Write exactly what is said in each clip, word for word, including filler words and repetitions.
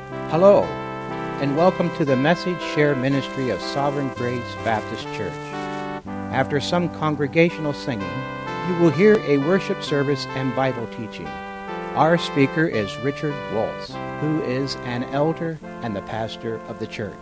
Hello, and welcome to the Message Share Ministry of Sovereign Grace Baptist Church. After some congregational singing, you will hear a worship service and Bible teaching. Our speaker is Richard Waltz, who is an elder and the pastor of the church.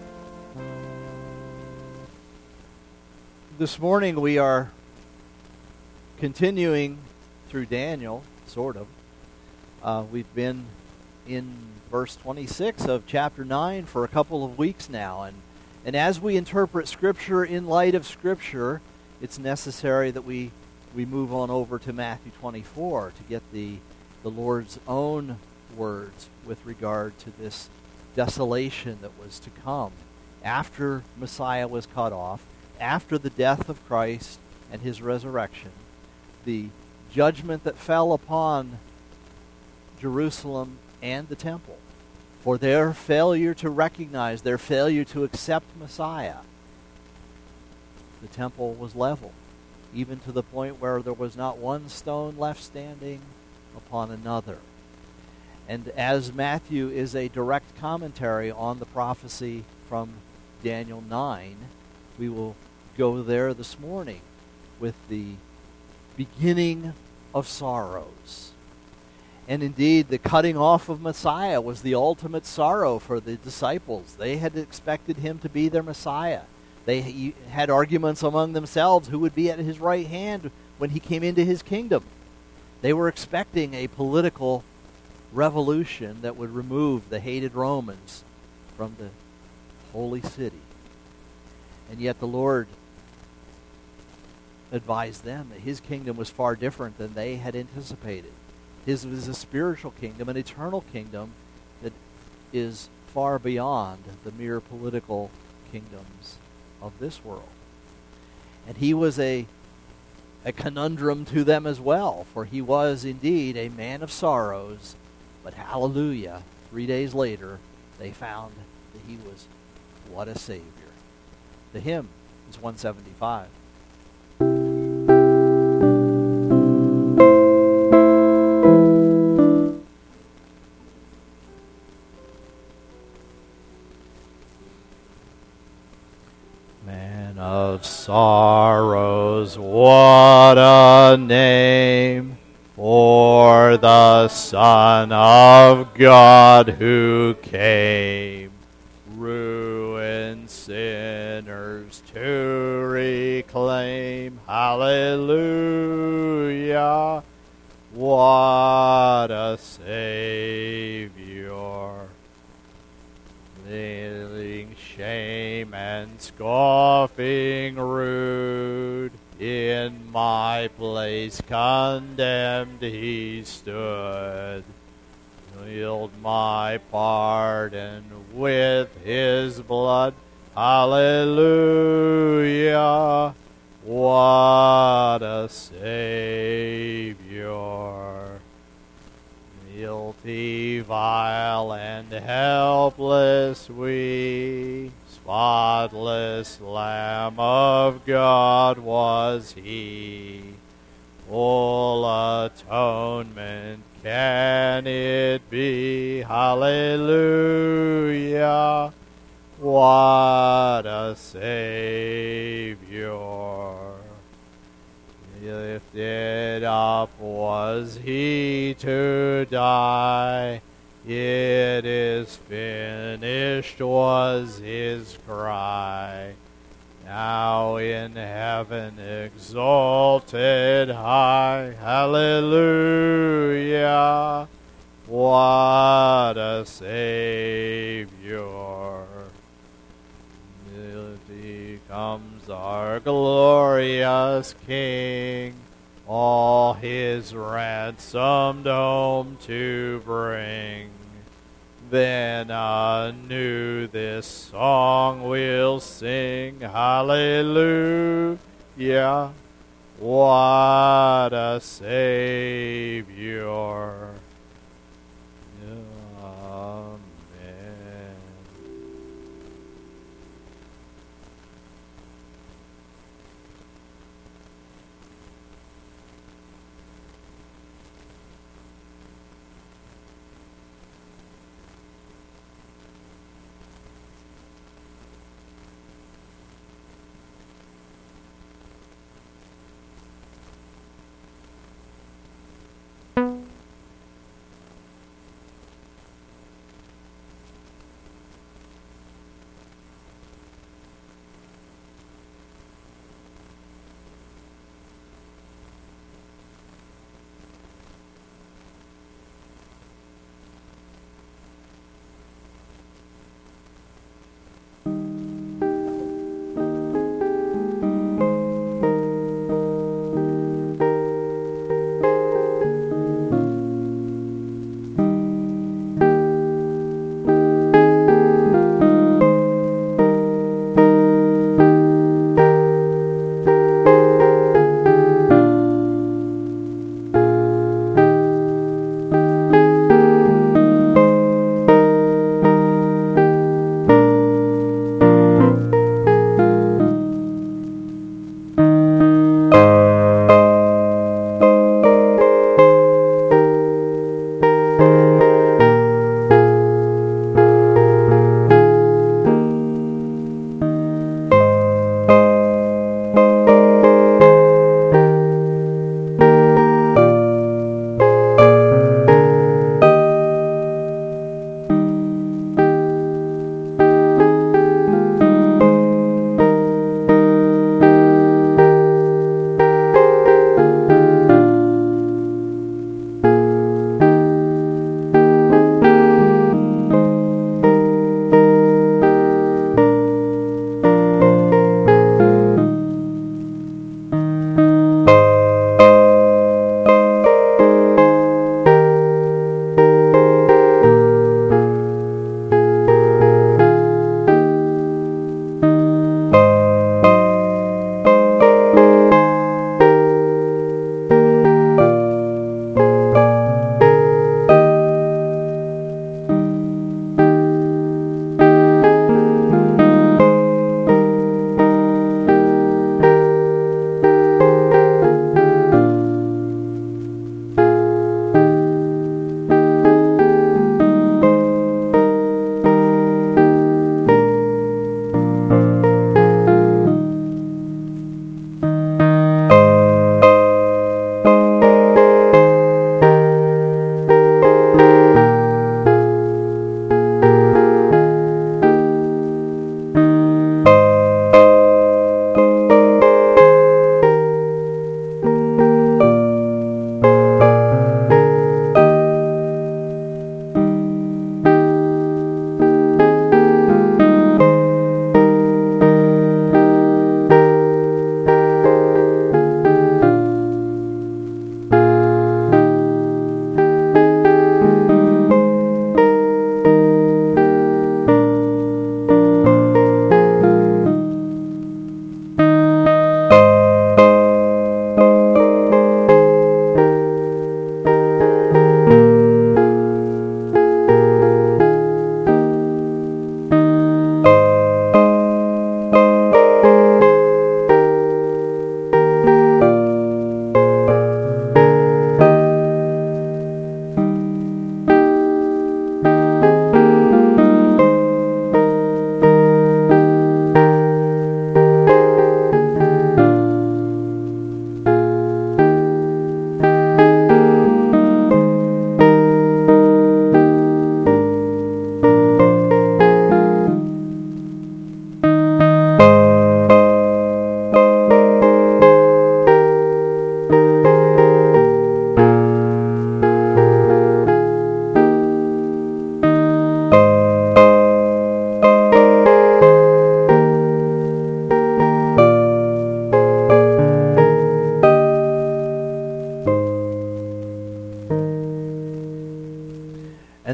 This morning we are continuing through Daniel, sort of. Uh, we've been in verse twenty-six of chapter nine for a couple of weeks now. And, and as we interpret Scripture in light of Scripture, it's necessary that we, we move on over to Matthew twenty-four to get the, the Lord's own words with regard to this desolation that was to come after Messiah was cut off, after the death of Christ and his resurrection, the judgment that fell upon Jerusalem and the temple for their failure to recognize, their failure to accept Messiah. The temple was leveled, even to the point where there was not one stone left standing upon another. And as Matthew is a direct commentary on the prophecy from Daniel nine, we will go there this morning with the beginning of sorrows. And indeed, the cutting off of Messiah was the ultimate sorrow for the disciples. They had expected him to be their Messiah. They had arguments among themselves who would be at his right hand when he came into his kingdom. They were expecting a political revolution that would remove the hated Romans from the holy city. And yet the Lord advised them that his kingdom was far different than they had anticipated. His was a spiritual kingdom, an eternal kingdom that is far beyond the mere political kingdoms of this world. And he was a, a conundrum to them as well, for he was indeed a man of sorrows, but hallelujah, three days later, they found that he was what a Savior. The hymn is one seventy-five. Man of sorrows, what a name for the Son of God who came, ruined sinners to reclaim. Hallelujah, what a Savior. Nailing shame and scoffing rude, in my place condemned he stood. Healed my pardon with his blood. Hallelujah, what a Savior. Guilty, vile, and helpless we, spotless Lamb of God was he. Full atonement can it be? Hallelujah, what a Savior. Lifted up was he to die. It is finished was his cry. Now in heaven exalted high. Hallelujah, what a Savior. He comes our glorious King, all his ransomed home to bring. Then anew this song we'll sing. Hallelujah, what a Savior.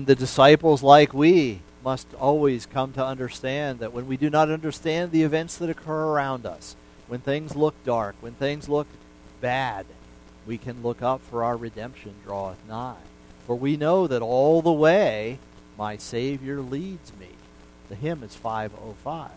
the disciples, like we, must always come to understand that when we do not understand the events that occur around us, when things look dark, when things look bad, we can look up, for our redemption draweth nigh. For we know that all the way my Savior leads me. The hymn is five oh five.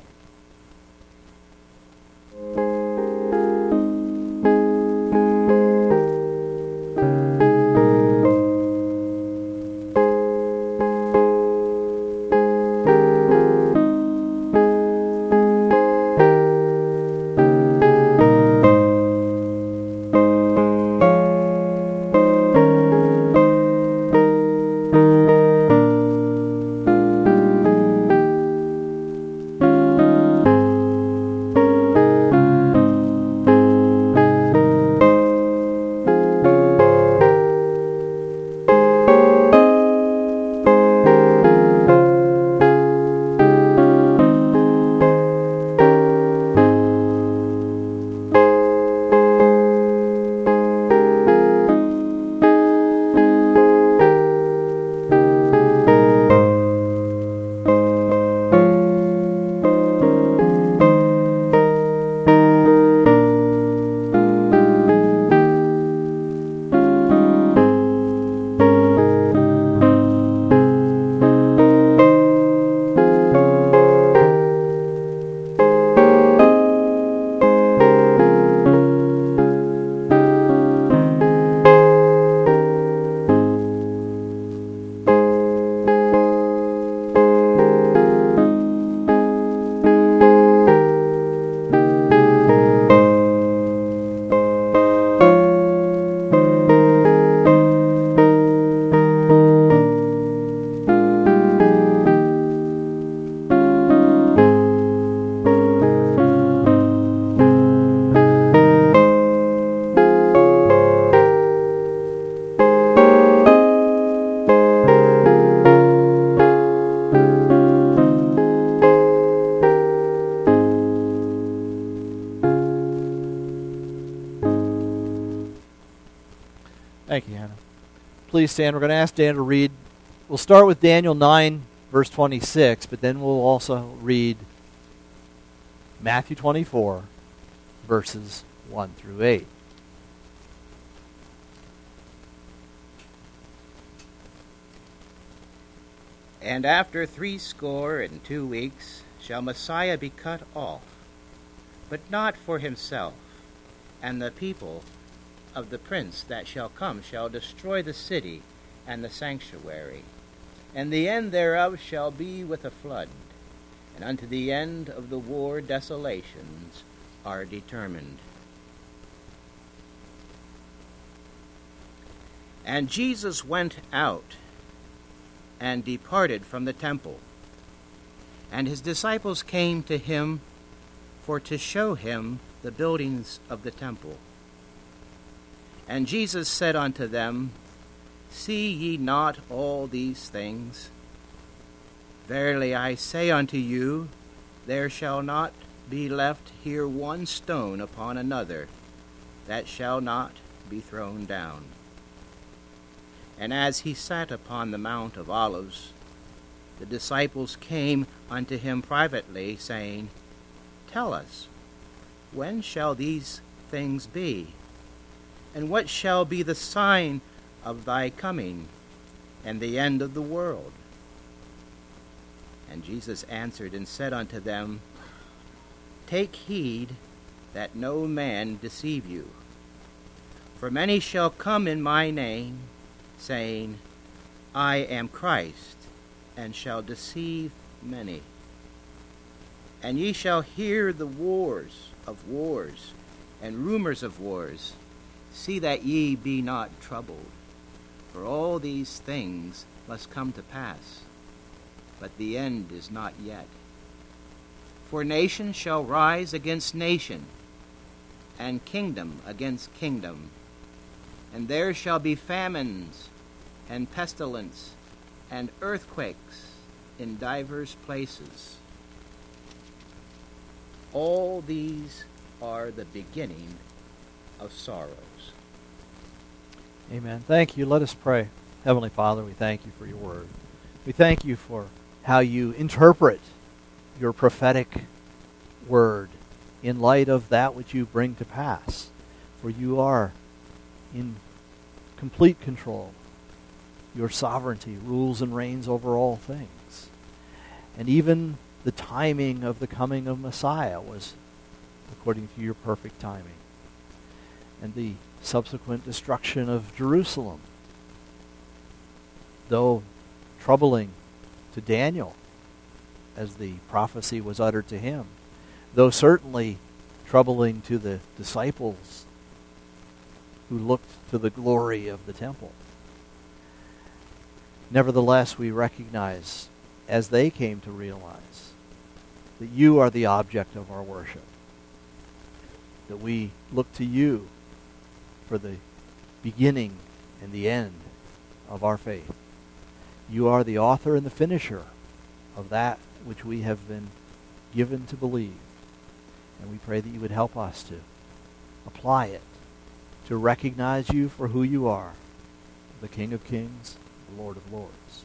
Thank you, Hannah. Please stand. We're going to ask Dan to read. We'll start with Daniel nine, verse twenty-six, but then we'll also read Matthew twenty-four, verses one through eight. And after threescore and two weeks shall Messiah be cut off, but not for himself, and the people of the prince that shall come shall destroy the city and the sanctuary. And the end thereof shall be with a flood, and unto the end of the war desolations are determined. And Jesus went out and departed from the temple, and his disciples came to him for to show him the buildings of the temple. And Jesus said unto them, See ye not all these things? Verily I say unto you, there shall not be left here one stone upon another that shall not be thrown down. And as he sat upon the Mount of Olives, the disciples came unto him privately, saying, Tell us, when shall these things be? And what shall be the sign of thy coming and the end of the world? And Jesus answered and said unto them, Take heed that no man deceive you. For many shall come in my name, saying, I am Christ, and shall deceive many. And ye shall hear the wars of wars, and rumors of wars. See that ye be not troubled, for all these things must come to pass, but the end is not yet. For nation shall rise against nation, and kingdom against kingdom, and there shall be famines, and pestilence, and earthquakes in divers places. All these are the beginning of sorrows. Amen. Thank you. Let us pray. Heavenly Father, we thank you for your word. We thank you for how you interpret your prophetic word in light of that which you bring to pass. For you are in complete control. Your sovereignty rules and reigns over all things. And even the timing of the coming of Messiah was according to your perfect timing. And the subsequent destruction of Jerusalem, though troubling to Daniel, as the prophecy was uttered to him, though certainly troubling to the disciples who looked to the glory of the temple. Nevertheless, we recognize, as they came to realize, that you are the object of our worship, that we look to you for the beginning and the end of our faith. You are the author and the finisher of that which we have been given to believe. And we pray that you would help us to apply it, to recognize you for who you are, the King of Kings, the Lord of Lords.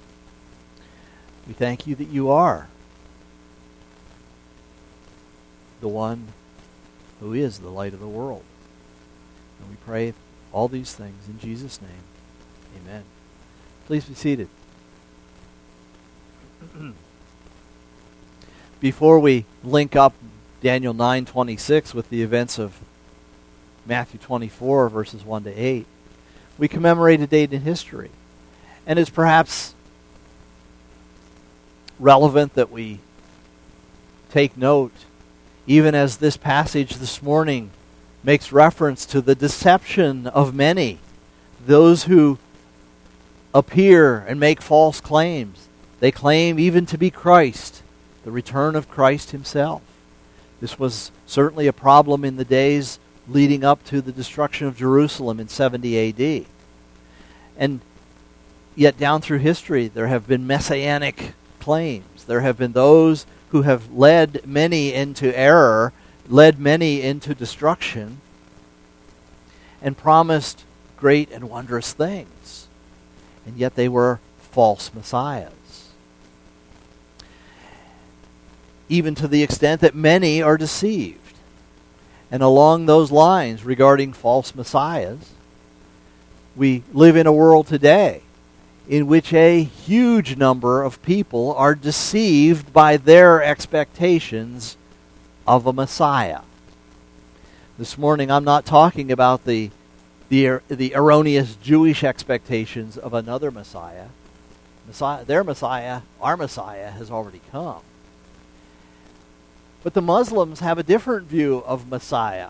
We thank you that you are the one who is the light of the world. And we pray all these things in Jesus' name. Amen. Please be seated. Before we link up Daniel nine twenty-six with the events of Matthew twenty-four, verses one to eight, we commemorate a date in history. And it's perhaps relevant that we take note, even as this passage this morning makes reference to the deception of many, those who appear and make false claims. They claim even to be Christ, the return of Christ himself. This was certainly a problem in the days leading up to the destruction of Jerusalem in seventy A D. And yet down through history there have been messianic claims. There have been those who have led many into error, led many into destruction, and promised great and wondrous things. And yet they were false messiahs. Even to the extent that many are deceived. And along those lines, regarding false messiahs, we live in a world today in which a huge number of people are deceived by their expectations of a Messiah. This morning I'm not talking about the, the, the erroneous Jewish expectations of another Messiah. Messiah. Their Messiah, our Messiah, has already come. But the Muslims have a different view of Messiah.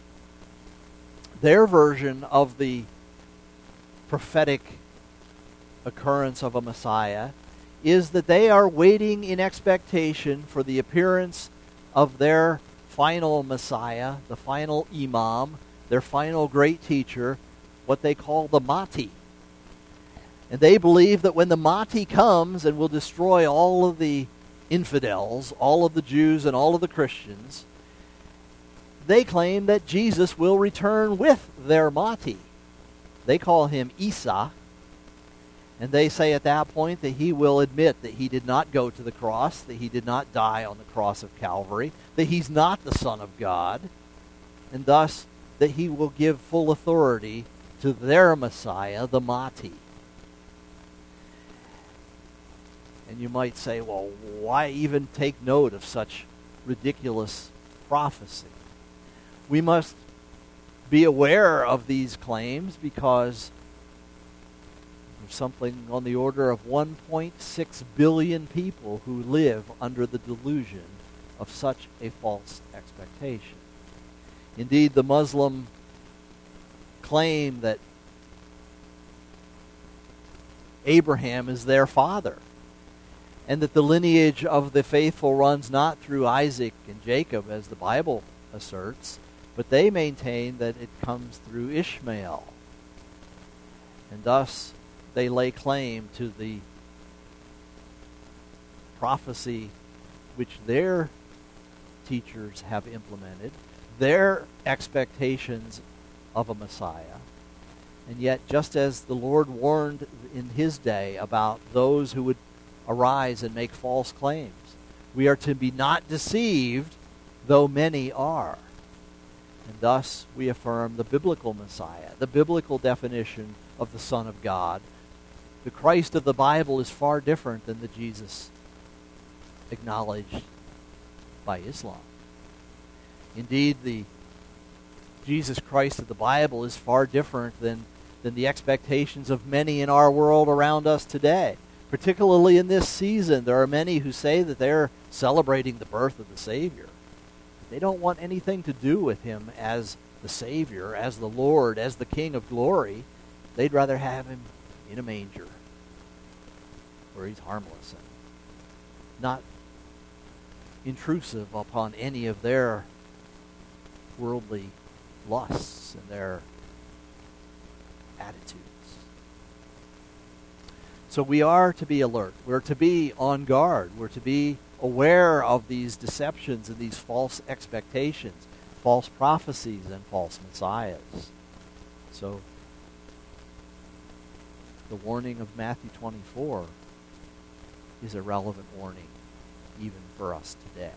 Their version of the prophetic occurrence of a Messiah is that they are waiting in expectation for the appearance of their final Messiah, the final Imam, their final great teacher, what they call the Mahdi. And they believe that when the Mahdi comes and will destroy all of the infidels, all of the Jews and all of the Christians, they claim that Jesus will return with their Mahdi. They call him Isa, and they say at that point that he will admit that he did not go to the cross, that he did not die on the cross of Calvary, that he's not the Son of God, and thus that he will give full authority to their Messiah, the Mahdi. And you might say, well, why even take note of such ridiculous prophecy? We must be aware of these claims because there's something on the order of one point six billion people who live under the delusion of such a false expectation. Indeed, the Muslim claim that Abraham is their father, and that the lineage of the faithful runs not through Isaac and Jacob, as the Bible asserts, but they maintain that it comes through Ishmael. And thus, they lay claim to the prophecy which their teachers have implemented, their expectations of a Messiah. And yet, just as the Lord warned in his day about those who would arise and make false claims, we are to be not deceived, though many are. And thus we affirm the biblical Messiah, the biblical definition of the Son of God. The Christ of the Bible is far different than the Jesus acknowledged by Islam. Indeed, the Jesus Christ of the Bible is far different than, than the expectations of many in our world around us today. Particularly in this season, there are many who say that they're celebrating the birth of the Savior. They don't want anything to do with him as the Savior, as the Lord, as the King of glory. They'd rather have him in a manger, where he's harmless and not intrusive upon any of their worldly lusts and their attitudes. So we are to be alert. We're to be on guard. We're to be aware of these deceptions and these false expectations, false prophecies and false messiahs. So the warning of Matthew twenty-four is a relevant warning even for us today.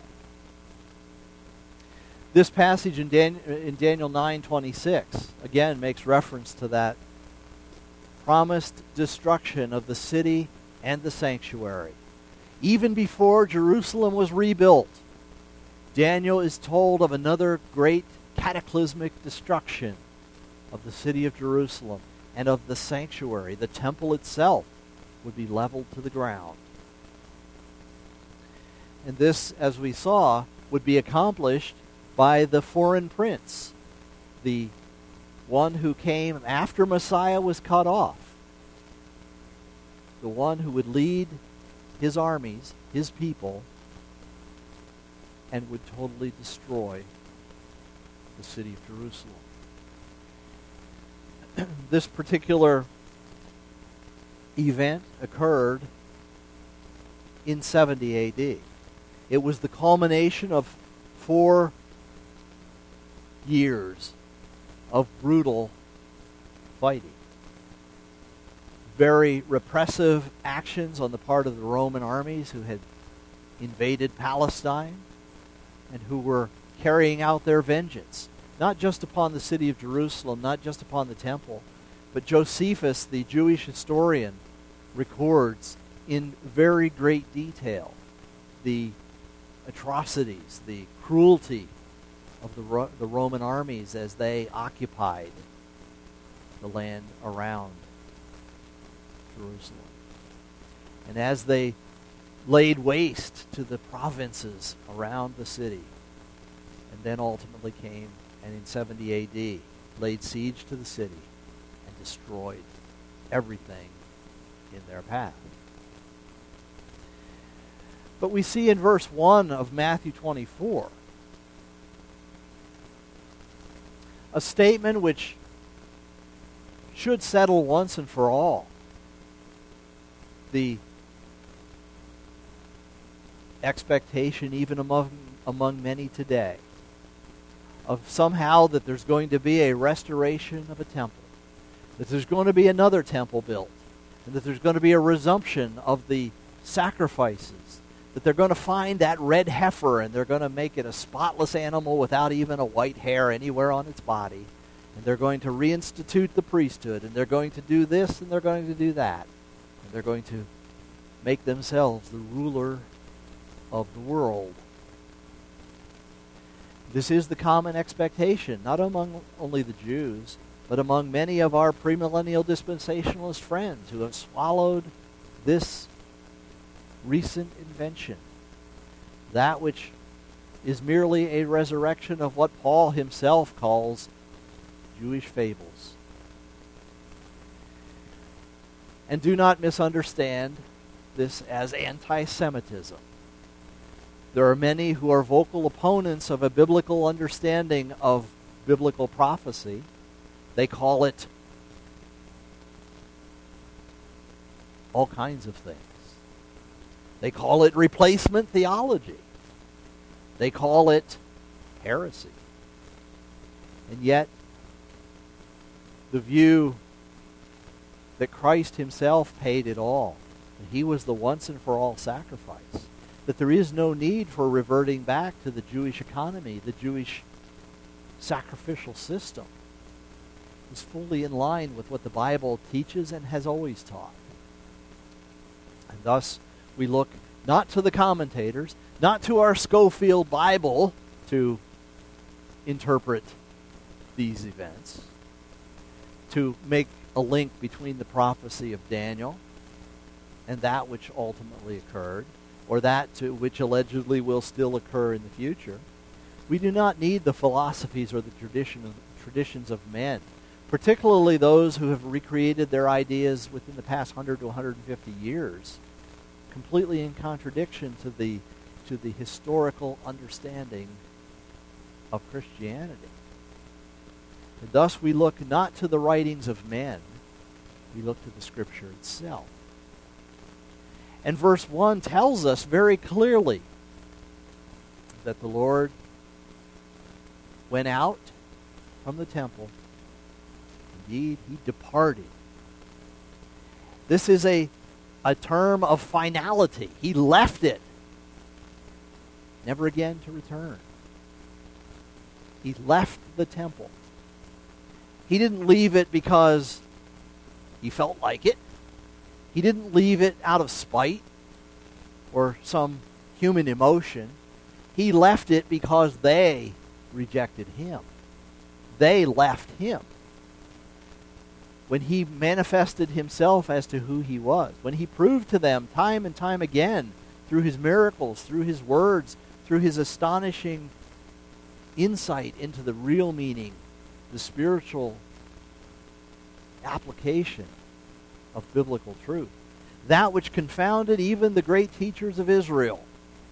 This passage in, Dan- in Daniel nine twenty-six again makes reference to that promised destruction of the city and the sanctuary. Even before Jerusalem was rebuilt, Daniel is told of another great cataclysmic destruction of the city of Jerusalem and of the sanctuary. The temple itself would be leveled to the ground. And this, as we saw, would be accomplished by the foreign prince, the one who came after Messiah was cut off, the one who would lead his armies, his people, and would totally destroy the city of Jerusalem. This particular event occurred in seventy A D. It was the culmination of four years of brutal fighting. Very repressive actions on the part of the Roman armies who had invaded Palestine and who were carrying out their vengeance, not just upon the city of Jerusalem, not just upon the temple, but Josephus, the Jewish historian, records in very great detail the atrocities, the cruelty of the, Ro- the Roman armies as they occupied the land around Jerusalem. And as they laid waste to the provinces around the city, and then ultimately came and in seventy A D laid siege to the city and destroyed everything in their path. But we see in verse one of Matthew twenty-four a statement which should settle once and for all the expectation even among, among many today of somehow that there's going to be a restoration of a temple, that there's going to be another temple built, and that there's going to be a resumption of the sacrifices, that they're going to find that red heifer and they're going to make it a spotless animal without even a white hair anywhere on its body, and they're going to reinstitute the priesthood, and they're going to do this and they're going to do that, and they're going to make themselves the ruler of the world. This is the common expectation, not among only the Jews, but among many of our premillennial dispensationalist friends who have swallowed this recent invention, that which is merely a resurrection of what Paul himself calls Jewish fables. And do not misunderstand this as anti-Semitism. There are many who are vocal opponents of a biblical understanding of biblical prophecy. They call it all kinds of things. They call it replacement theology. They call it heresy. And yet, the view that Christ himself paid it all. And he was the once and for all sacrifice. That there is no need for reverting back to the Jewish economy, the Jewish sacrificial system. It's fully in line with what the Bible teaches and has always taught. And thus, we look not to the commentators, not to our Scofield Bible to interpret these events, to make a link between the prophecy of Daniel and that which ultimately occurred, or that to which allegedly will still occur in the future. We do not need the philosophies or the tradition of, traditions of men, particularly those who have recreated their ideas within the past one hundred to one hundred fifty years, completely in contradiction to the to the historical understanding of Christianity. And thus we look not to the writings of men, we look to the Scripture itself. And verse one tells us very clearly that the Lord went out from the temple. Indeed, he departed. This is a, a term of finality. He left it, never again to return. He left the temple. He didn't leave it because he felt like it. He didn't leave it out of spite or some human emotion. He left it because they rejected him. They left him. When he manifested himself as to who he was, when he proved to them time and time again through his miracles, through his words, through his astonishing insight into the real meaning, the spiritual application of biblical truth, that which confounded even the great teachers of Israel.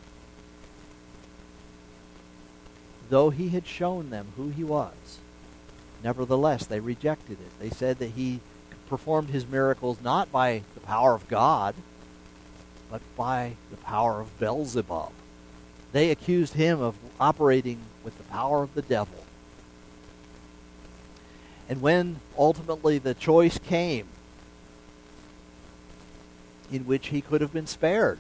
Though he had shown them who he was, nevertheless they rejected it. They said that he performed his miracles not by the power of God, but by the power of Beelzebub. They accused him of operating with the power of the devil. And when ultimately the choice came in which he could have been spared,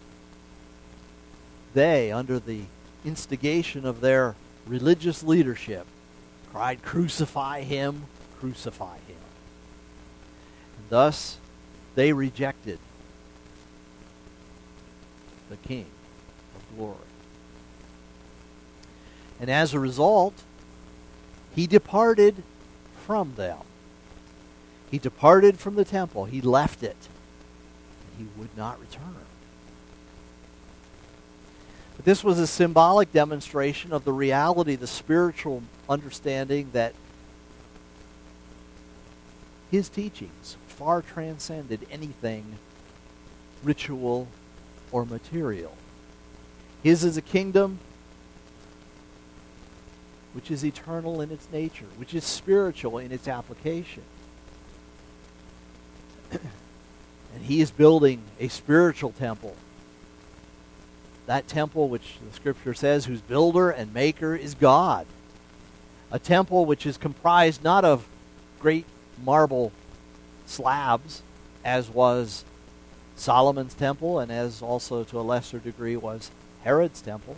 they, under the instigation of their religious leadership, cried, "Crucify him, crucify him." And thus, they rejected the King of glory. And as a result, he departed from them. He departed from the temple. He left it. And he would not return. But this was a symbolic demonstration of the reality, the spiritual understanding that his teachings far transcended anything ritual or material. His is a kingdom which is eternal in its nature, which is spiritual in its application. And he is building a spiritual temple. That temple which the Scripture says, whose builder and maker is God. A temple which is comprised not of great marble slabs, as was Solomon's temple, and as also to a lesser degree was Herod's temple.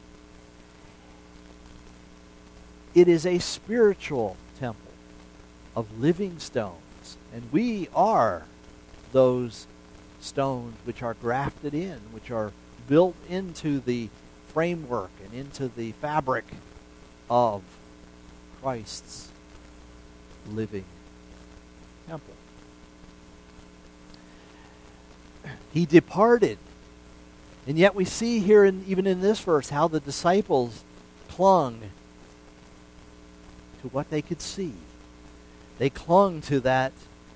It is a spiritual temple of living stones. And we are those stones which are grafted in, which are built into the framework and into the fabric of Christ's living temple. He departed. And yet we see here, in, even in this verse, how the disciples clung to what they could see. They clung to that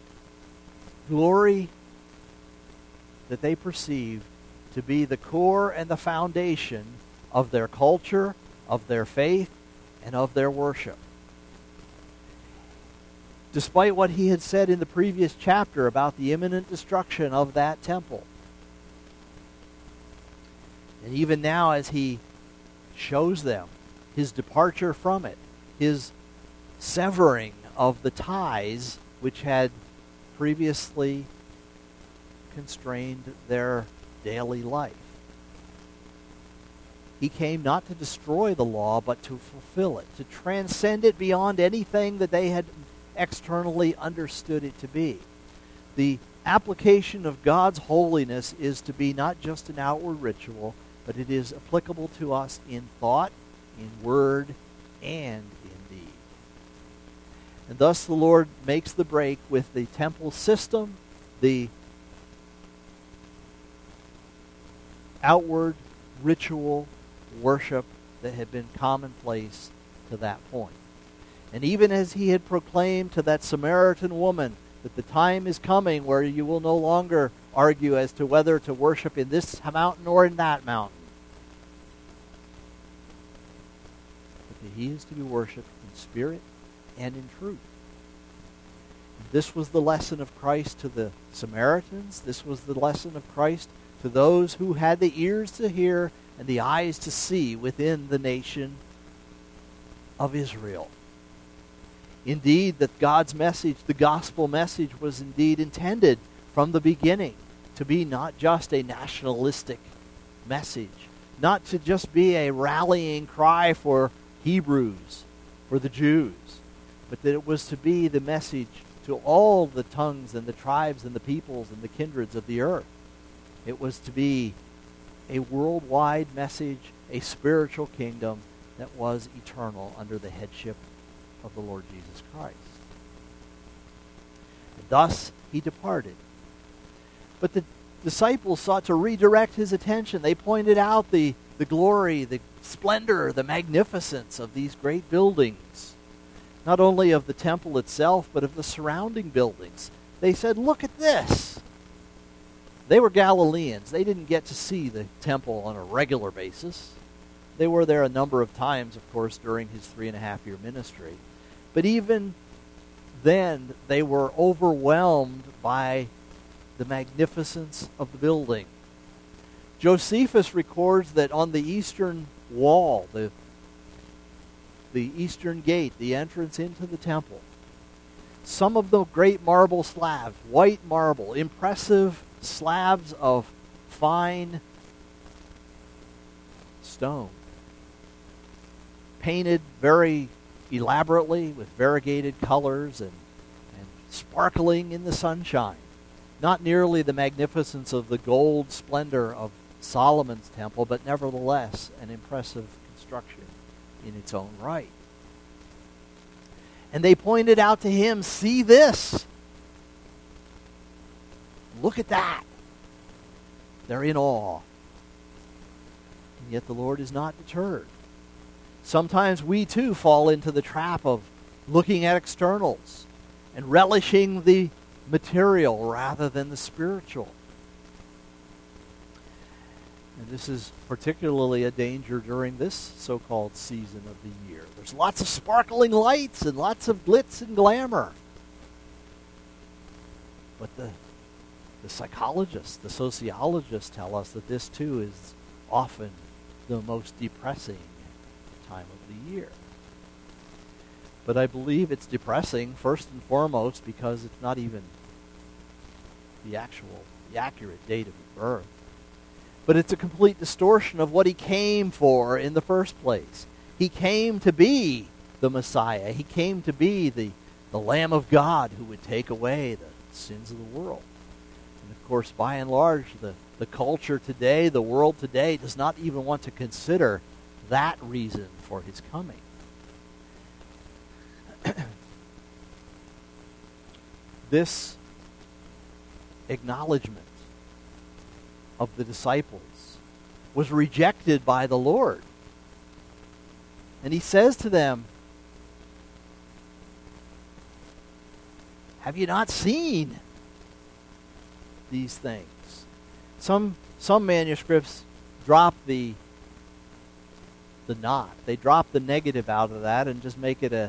glory that they perceived to be the core and the foundation of their culture, of their faith, and of their worship. Despite what he had said in the previous chapter about the imminent destruction of that temple. And even now, as he shows them his departure from it, his severing of the ties which had previously constrained their daily life. He came not to destroy the law, but to fulfill it, to transcend it beyond anything that they had externally understood it to be. The application of God's holiness is to be not just an outward ritual, but it is applicable to us in thought, in word, and in deed. And thus the Lord makes the break with the temple system, the outward ritual worship that had been commonplace to that point. And even as he had proclaimed to that Samaritan woman that the time is coming where you will no longer argue as to whether to worship in this mountain or in that mountain, but that he is to be worshipped in spirit and in truth. This was the lesson of Christ to the Samaritans. This was the lesson of Christ to those who had the ears to hear and the eyes to see within the nation of Israel. Indeed, that God's message, the gospel message, was indeed intended from the beginning to be not just a nationalistic message, not to just be a rallying cry for Hebrews, for the Jews, but that it was to be the message to all the tongues and the tribes and the peoples and the kindreds of the earth. It was to be a worldwide message, a spiritual kingdom that was eternal under the headship of the Lord Jesus Christ. And thus he departed. But the disciples sought to redirect his attention. They pointed out the, the glory, the splendor, the magnificence of these great buildings, not only of the temple itself, but of the surrounding buildings. They said, look at this. They were Galileans. They didn't get to see the temple on a regular basis. They were there a number of times, of course, during his three and a half year ministry. But even then, they were overwhelmed by the magnificence of the building. Josephus records that on the eastern wall, the, the eastern gate, the entrance into the temple, some of the great marble slabs, white marble, impressive slabs of fine stone, painted very elaborately with variegated colors and, and sparkling in the sunshine. Not nearly the magnificence of the gold splendor of Solomon's temple, but nevertheless an impressive construction in its own right. And they pointed out to him, see this. Look at that. They're in awe. And yet the Lord is not deterred. Sometimes we too fall into the trap of looking at externals and relishing the material rather than the spiritual. And this is particularly a danger during this so-called season of the year. There's lots of sparkling lights and lots of glitz and glamour. But the, the psychologists, the sociologists tell us that this too is often the most depressing time of the year. But I believe it's depressing first and foremost because it's not even the actual, the accurate date of his birth. But it's a complete distortion of what he came for in the first place. He came to be the Messiah. He came to be the, the Lamb of God who would take away the sins of the world. And of course, by and large, the, the culture today, the world today, does not even want to consider that reason for his coming. This acknowledgement of the disciples was rejected by the Lord. And he says to them, have you not seen these things? Some some manuscripts drop the the not. They drop the negative out of that and just make it a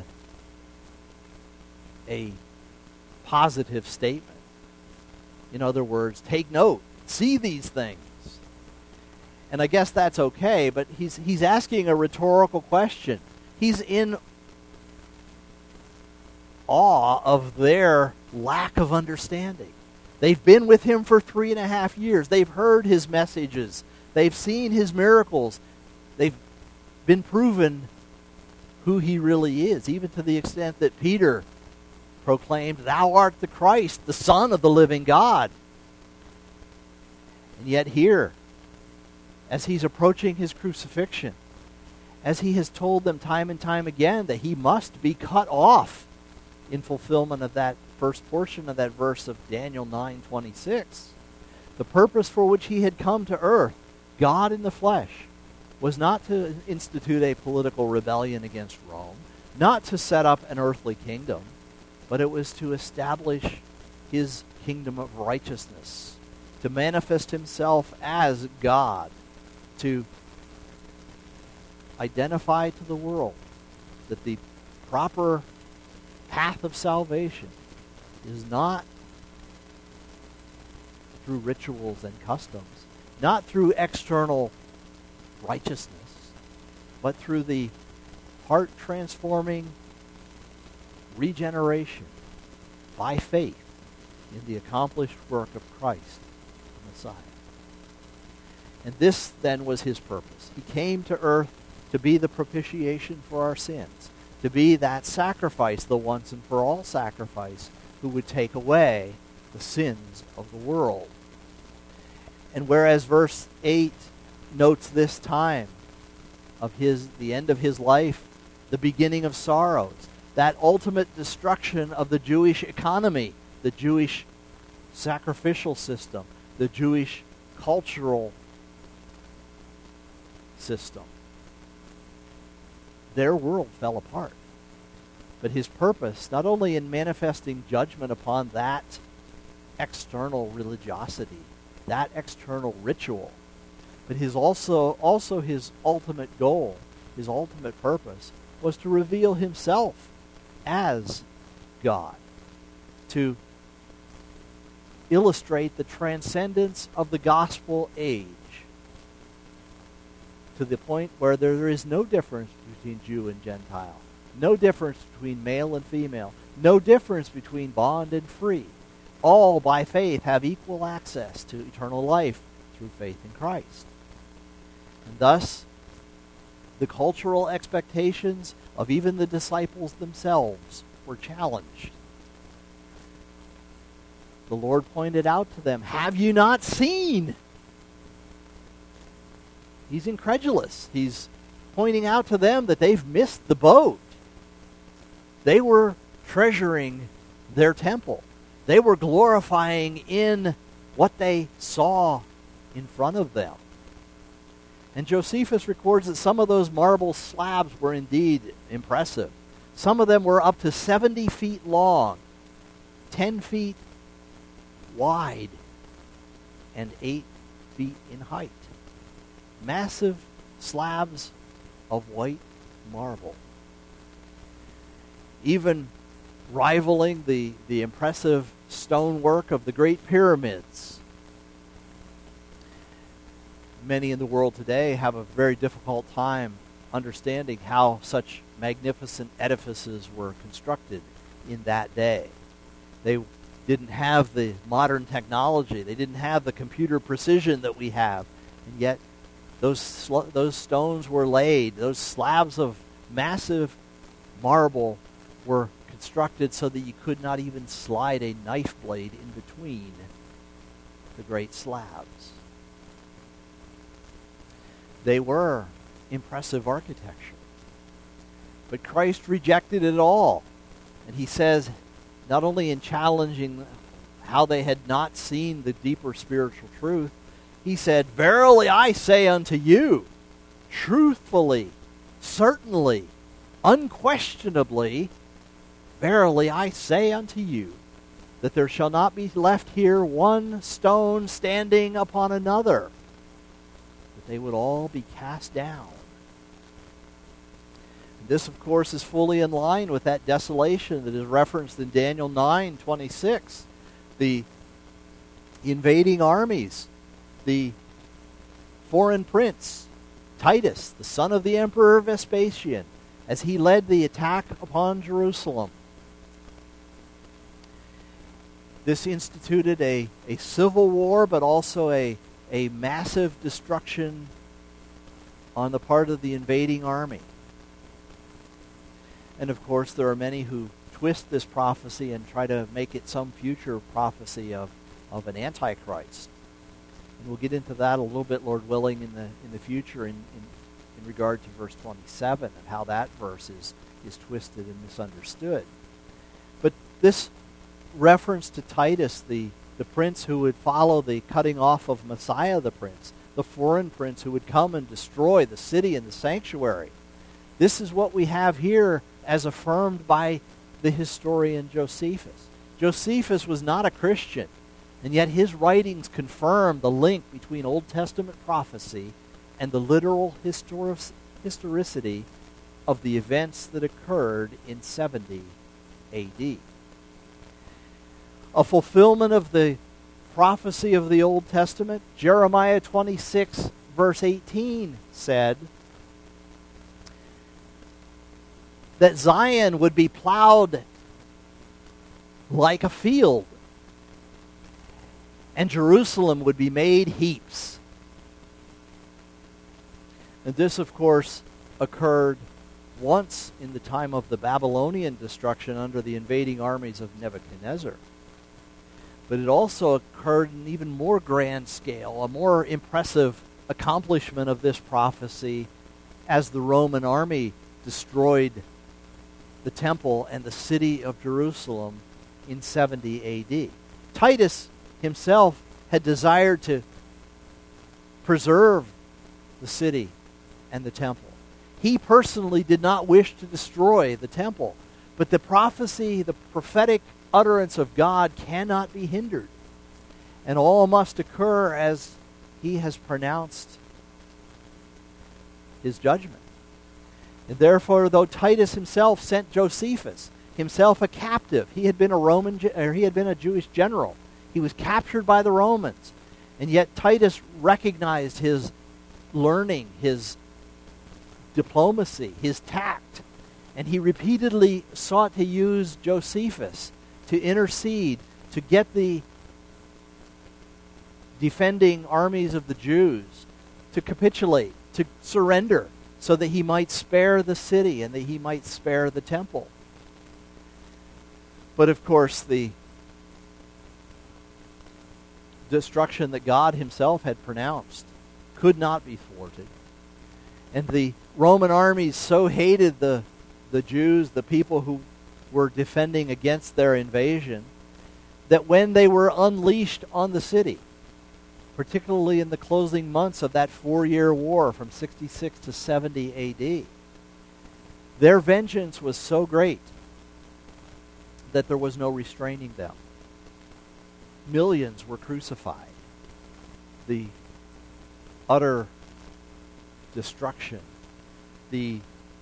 a positive statement. In other words, take note, see these things. And I guess that's okay, but he's he's asking a rhetorical question. He's in awe of their lack of understanding. They've been with him for three and a half years. They've heard his messages. They've seen his miracles. They've been proven who he really is, even to the extent that Peter proclaimed, "Thou art the Christ, the Son of the living God." And yet here, as he's approaching his crucifixion, as he has told them time and time again that he must be cut off in fulfillment of that first portion of that verse of Daniel nine twenty-six, the purpose for which he had come to earth, God in the flesh, was not to institute a political rebellion against Rome, not to set up an earthly kingdom, but it was to establish his kingdom of righteousness, to manifest himself as God, to identify to the world that the proper path of salvation is not through rituals and customs, not through external righteousness, but through the heart-transforming regeneration by faith in the accomplished work of Christ, the Messiah. And this then was his purpose. He came to earth to be the propitiation for our sins, to be that sacrifice, the once and for all sacrifice, who would take away the sins of the world. And whereas verse eight notes this time of his the end of his life, the beginning of sorrows, that ultimate destruction of the Jewish economy, the Jewish sacrificial system, the Jewish cultural system. Their world fell apart. But his purpose, not only in manifesting judgment upon that external religiosity, that external ritual, but his also also his ultimate goal, his ultimate purpose, was to reveal himself as God, to illustrate the transcendence of the gospel age to the point where there is no difference between Jew and Gentile, no difference between male and female, no difference between bond and free. All by faith have equal access to eternal life through faith in Christ. And thus, the cultural expectations of even the disciples themselves were challenged. The Lord pointed out to them, "Have you not seen?" He's incredulous. He's pointing out to them that they've missed the boat. They were treasuring their temple. They were glorifying in what they saw in front of them. And Josephus records that some of those marble slabs were indeed impressive. Some of them were up to seventy feet long, ten feet wide, and eight feet in height. Massive slabs of white marble, even rivaling the, the impressive stonework of the Great Pyramids. Many in the world today have a very difficult time understanding how such magnificent edifices were constructed in that day. They didn't have the modern technology. They didn't have the computer precision that we have. And yet those sl- those stones were laid. Those slabs of massive marble were constructed so that you could not even slide a knife blade in between the great slabs. They were impressive architecture. But Christ rejected it all. And he says, not only in challenging how they had not seen the deeper spiritual truth, he said, "Verily I say unto you, truthfully, certainly, unquestionably, verily I say unto you, that there shall not be left here one stone standing upon another, that they would all be cast down." And this, of course, is fully in line with that desolation that is referenced in Daniel nine twenty-six. The invading armies, the foreign prince, Titus, the son of the Emperor Vespasian, as he led the attack upon Jerusalem, This instituted a, a civil war, but also a, a massive destruction on the part of the invading army. And of course, there are many who twist this prophecy and try to make it some future prophecy of, of an antichrist. And we'll get into that a little bit, Lord willing, in the in the future in, in, in regard to verse twenty-seven and how that verse is, is twisted and misunderstood. But this reference to Titus, the, the prince who would follow the cutting off of Messiah the prince, the foreign prince who would come and destroy the city and the sanctuary. This is what we have here as affirmed by the historian Josephus. Josephus was not a Christian, and yet his writings confirm the link between Old Testament prophecy and the literal historic, historicity of the events that occurred in seventy A D. A fulfillment of the prophecy of the Old Testament, Jeremiah twenty-six, verse eighteen said that Zion would be plowed like a field, and Jerusalem would be made heaps. And this, of course, occurred once in the time of the Babylonian destruction under the invading armies of Nebuchadnezzar. But it also occurred in an even more grand scale, a more impressive accomplishment of this prophecy as the Roman army destroyed the temple and the city of Jerusalem in seventy A D. Titus himself had desired to preserve the city and the temple. He personally did not wish to destroy the temple, but the prophecy, the prophetic utterance of God cannot be hindered, and all must occur as he has pronounced his judgment. And therefore, though Titus himself sent Josephus, himself a captive, he had been a Roman, or he had been a Jewish general. He was captured by the Romans, and yet Titus recognized his learning, his diplomacy, his tact, and he repeatedly sought to use Josephus to intercede, to get the defending armies of the Jews to capitulate, to surrender, so that he might spare the city and that he might spare the temple. But of course, the destruction that God himself had pronounced could not be thwarted. And the Roman armies so hated the, the Jews, the people who were defending against their invasion, that when they were unleashed on the city, particularly in the closing months of that four-year war from sixty-six to seventy A D, their vengeance was so great that there was no restraining them. Millions were crucified. The utter destruction, the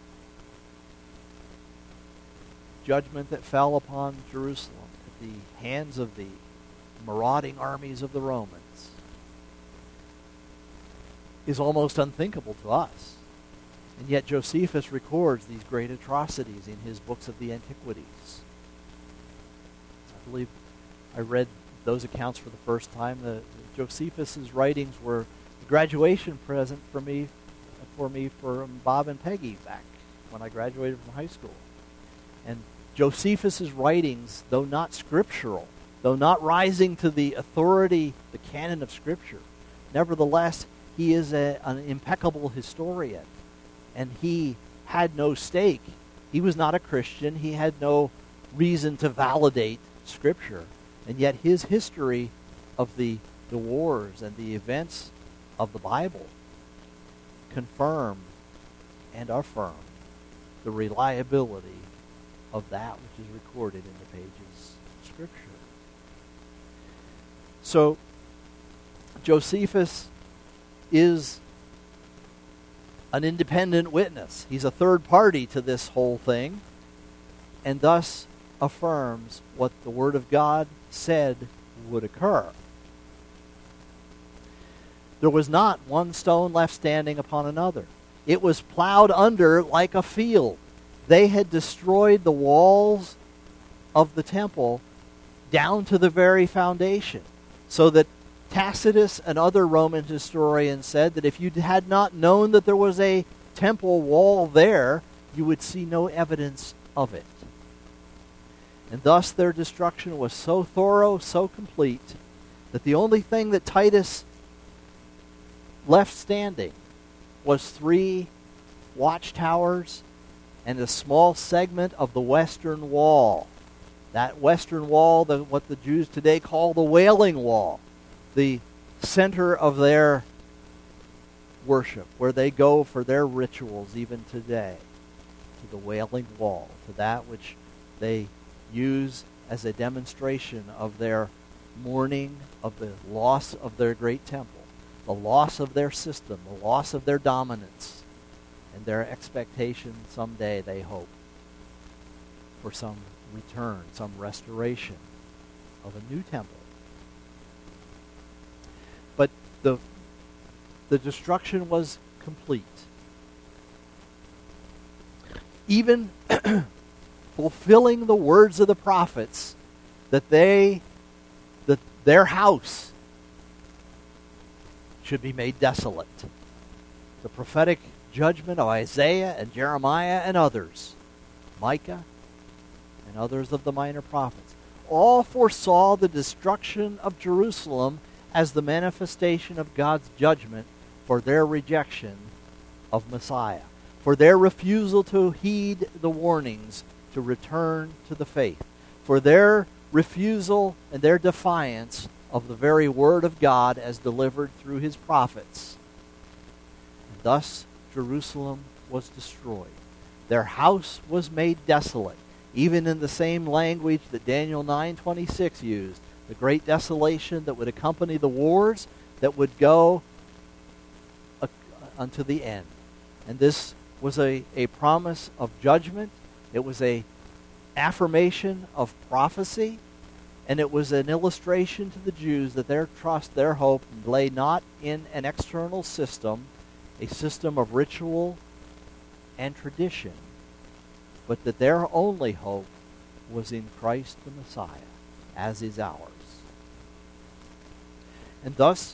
judgment that fell upon Jerusalem at the hands of the marauding armies of the Romans is almost unthinkable to us. And yet Josephus records these great atrocities in his books of the Antiquities. I believe I read those accounts for the first time. The, Josephus's writings were a graduation present for me, for me from Bob and Peggy back when I graduated from high school. And Josephus's writings, though not scriptural, though not rising to the authority, the canon of Scripture, nevertheless, he is a, an impeccable historian, and he had no stake. He was not a Christian. He had no reason to validate Scripture. And yet his history of the, the wars and the events of the Bible confirm and affirm the reliability of that which is recorded in the pages of Scripture. So, Josephus is an independent witness. He's a third party to this whole thing, and thus affirms what the Word of God said would occur. There was not one stone left standing upon another. It was plowed under like a field. They had destroyed the walls of the temple down to the very foundation. So that Tacitus and other Roman historians said that if you had not known that there was a temple wall there, you would see no evidence of it. And thus their destruction was so thorough, so complete, that the only thing that Titus left standing was three watchtowers and a small segment of the western wall. That western wall, the, what the Jews today call the Wailing Wall, the center of their worship, where they go for their rituals even today, to the Wailing Wall, to that which they use as a demonstration of their mourning of the loss of their great temple, the loss of their system, the loss of their dominance, and their expectation someday, they hope, for some return, some restoration of a new temple. But the, the destruction was complete. Even fulfilling the words of the prophets that they, that their house should be made desolate. The prophetic judgment of Isaiah and Jeremiah and others, Micah and others of the minor prophets, all foresaw the destruction of Jerusalem as the manifestation of God's judgment for their rejection of Messiah, for their refusal to heed the warnings to return to the faith, for their refusal and their defiance of the very word of God as delivered through his prophets. And thus Jerusalem was destroyed. Their house was made desolate, even in the same language that Daniel nine twenty-six used, the great desolation that would accompany the wars that would go uh, unto the end. And this was a, a promise of judgment. It was a affirmation of prophecy, and it was an illustration to the Jews that their trust, their hope lay not in an external system, a system of ritual and tradition, but that their only hope was in Christ the Messiah, as is ours. And thus,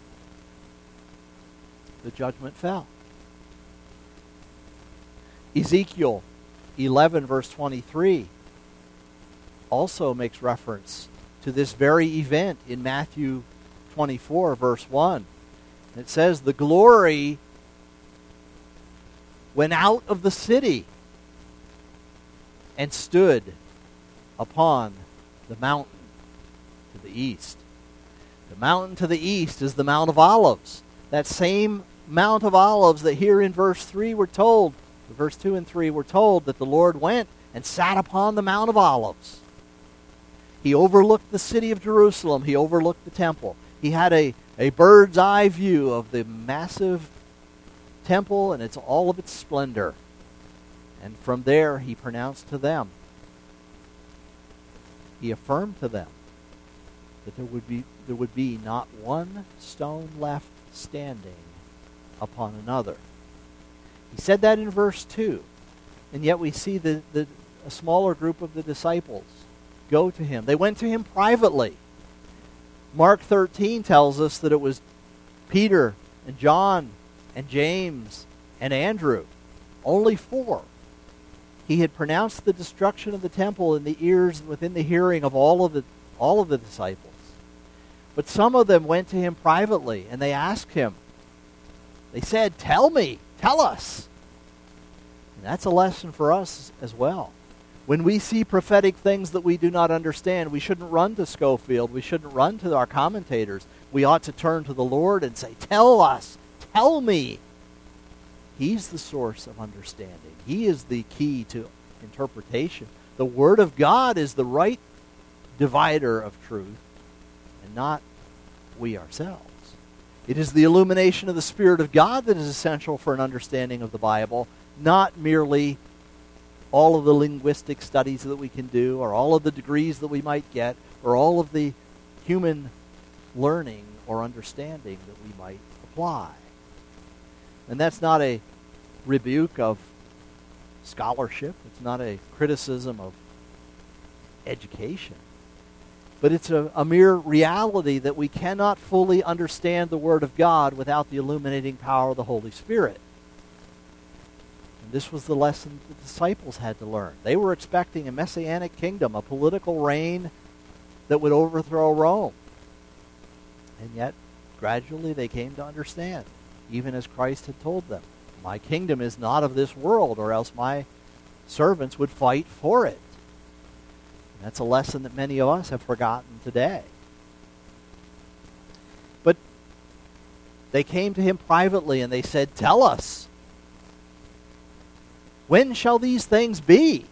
the judgment fell. Ezekiel eleven, verse twenty-three, also makes reference to this very event in Matthew twenty-four, verse one. It says, the glory went out of the city and stood upon the mountain to the east. The mountain to the east is the Mount of Olives. That same Mount of Olives that here in verse three we're told, verse two and three we're told that the Lord went and sat upon the Mount of Olives. He overlooked the city of Jerusalem. He overlooked the temple. He had a, a bird's eye view of the massive temple and its all of its splendor. And from there he pronounced to them, he affirmed to them that there would be there would be not one stone left standing upon another. He said that in verse two. And yet we see the, the a smaller group of the disciples go to him. They went to him privately. Mark thirteen tells us that it was Peter and John and James and Andrew. Only four. He had pronounced the destruction of the temple in the ears, within the hearing of all of the all of the disciples. But some of them went to him privately, and they asked him. They said, "Tell me, tell us." And that's a lesson for us as well. When we see prophetic things that we do not understand, we shouldn't run to Scofield. We shouldn't run to our commentators. We ought to turn to the Lord and say, "Tell us, tell me." He's the source of understanding. He is the key to interpretation. The Word of God is the right divider of truth, and not we ourselves. It is the illumination of the Spirit of God that is essential for an understanding of the Bible, not merely all of the linguistic studies that we can do, or all of the degrees that we might get, or all of the human learning or understanding that we might apply. And that's not a rebuke of scholarship. It's not a criticism of education. but it's a, a mere reality that we cannot fully understand the Word of God without the illuminating power of the Holy Spirit. And this was the lesson the disciples had to learn. They were expecting a messianic kingdom, a political reign that would overthrow Rome. And yet, gradually they came to understand, even as Christ had told them, my kingdom is not of this world, or else my servants would fight for it. And that's a lesson that many of us have forgotten today. But they came to him privately and they said, tell us, when shall these things be?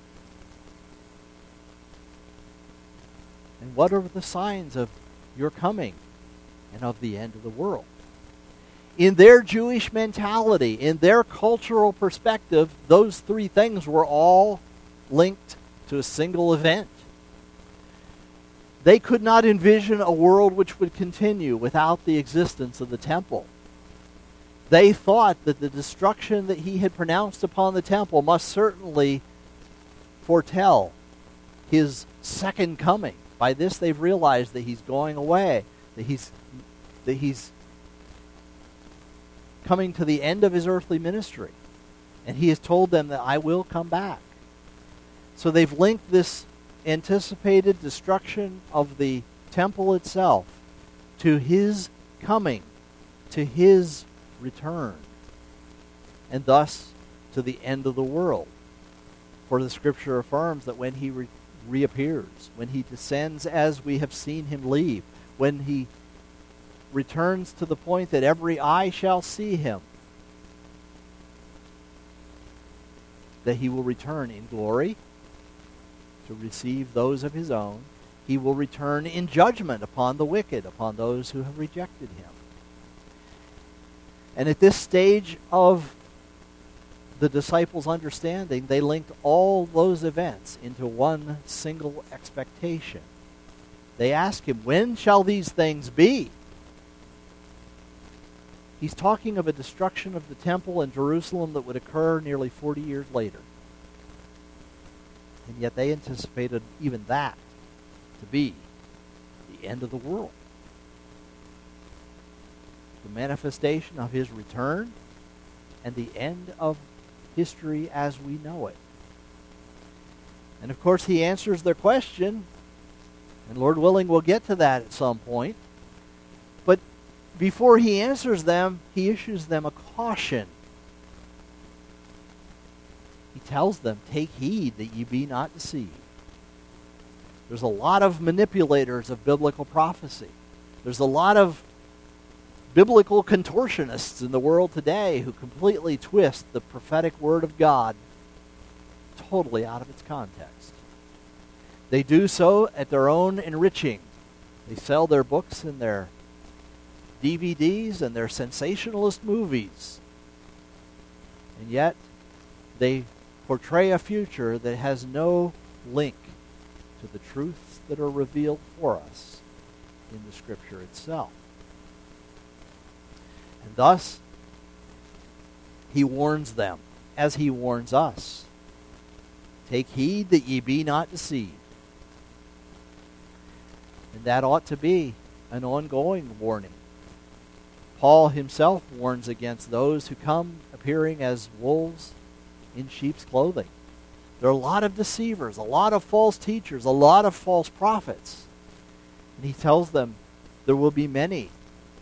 And what are the signs of your coming and of the end of the world? In their Jewish mentality, in their cultural perspective, those three things were all linked to a single event. They could not envision a world which would continue without the existence of the temple. They thought that the destruction that he had pronounced upon the temple must certainly foretell his second coming. By this they've realized that he's going away, that he's that he's coming to the end of his earthly ministry. And he has told them that I will come back. So they've linked this anticipated destruction of the temple itself to his coming, to his return, and thus to the end of the world. For the Scripture affirms that when he re- reappears, when he descends as we have seen him leave, when he returns to the point that every eye shall see him, that he will return in glory to receive those of his own. He will return in judgment upon the wicked, upon those who have rejected him. And at this stage of the disciples' understanding, they linked all those events into one single expectation. They ask him, when shall these things be? He's talking of a destruction of the temple in Jerusalem that would occur nearly forty years later. And yet they anticipated even that to be the end of the world. The manifestation of his return and the end of history as we know it. And of course he answers their question, and Lord willing we'll get to that at some point. But before he answers them, he issues them a caution. He tells them, take heed that ye be not deceived. There's a lot of manipulators of biblical prophecy. There's a lot of biblical contortionists in the world today who completely twist the prophetic word of God totally out of its context. They do so at their own enriching. They sell their books and their D V Ds and their sensationalist movies. And yet, they portray a future that has no link to the truths that are revealed for us in the Scripture itself. And thus, he warns them, as he warns us. Take heed that ye be not deceived. And that ought to be an ongoing warning. Paul himself warns against those who come appearing as wolves in sheep's clothing. There are a lot of deceivers, a lot of false teachers, a lot of false prophets. And he tells them there will be many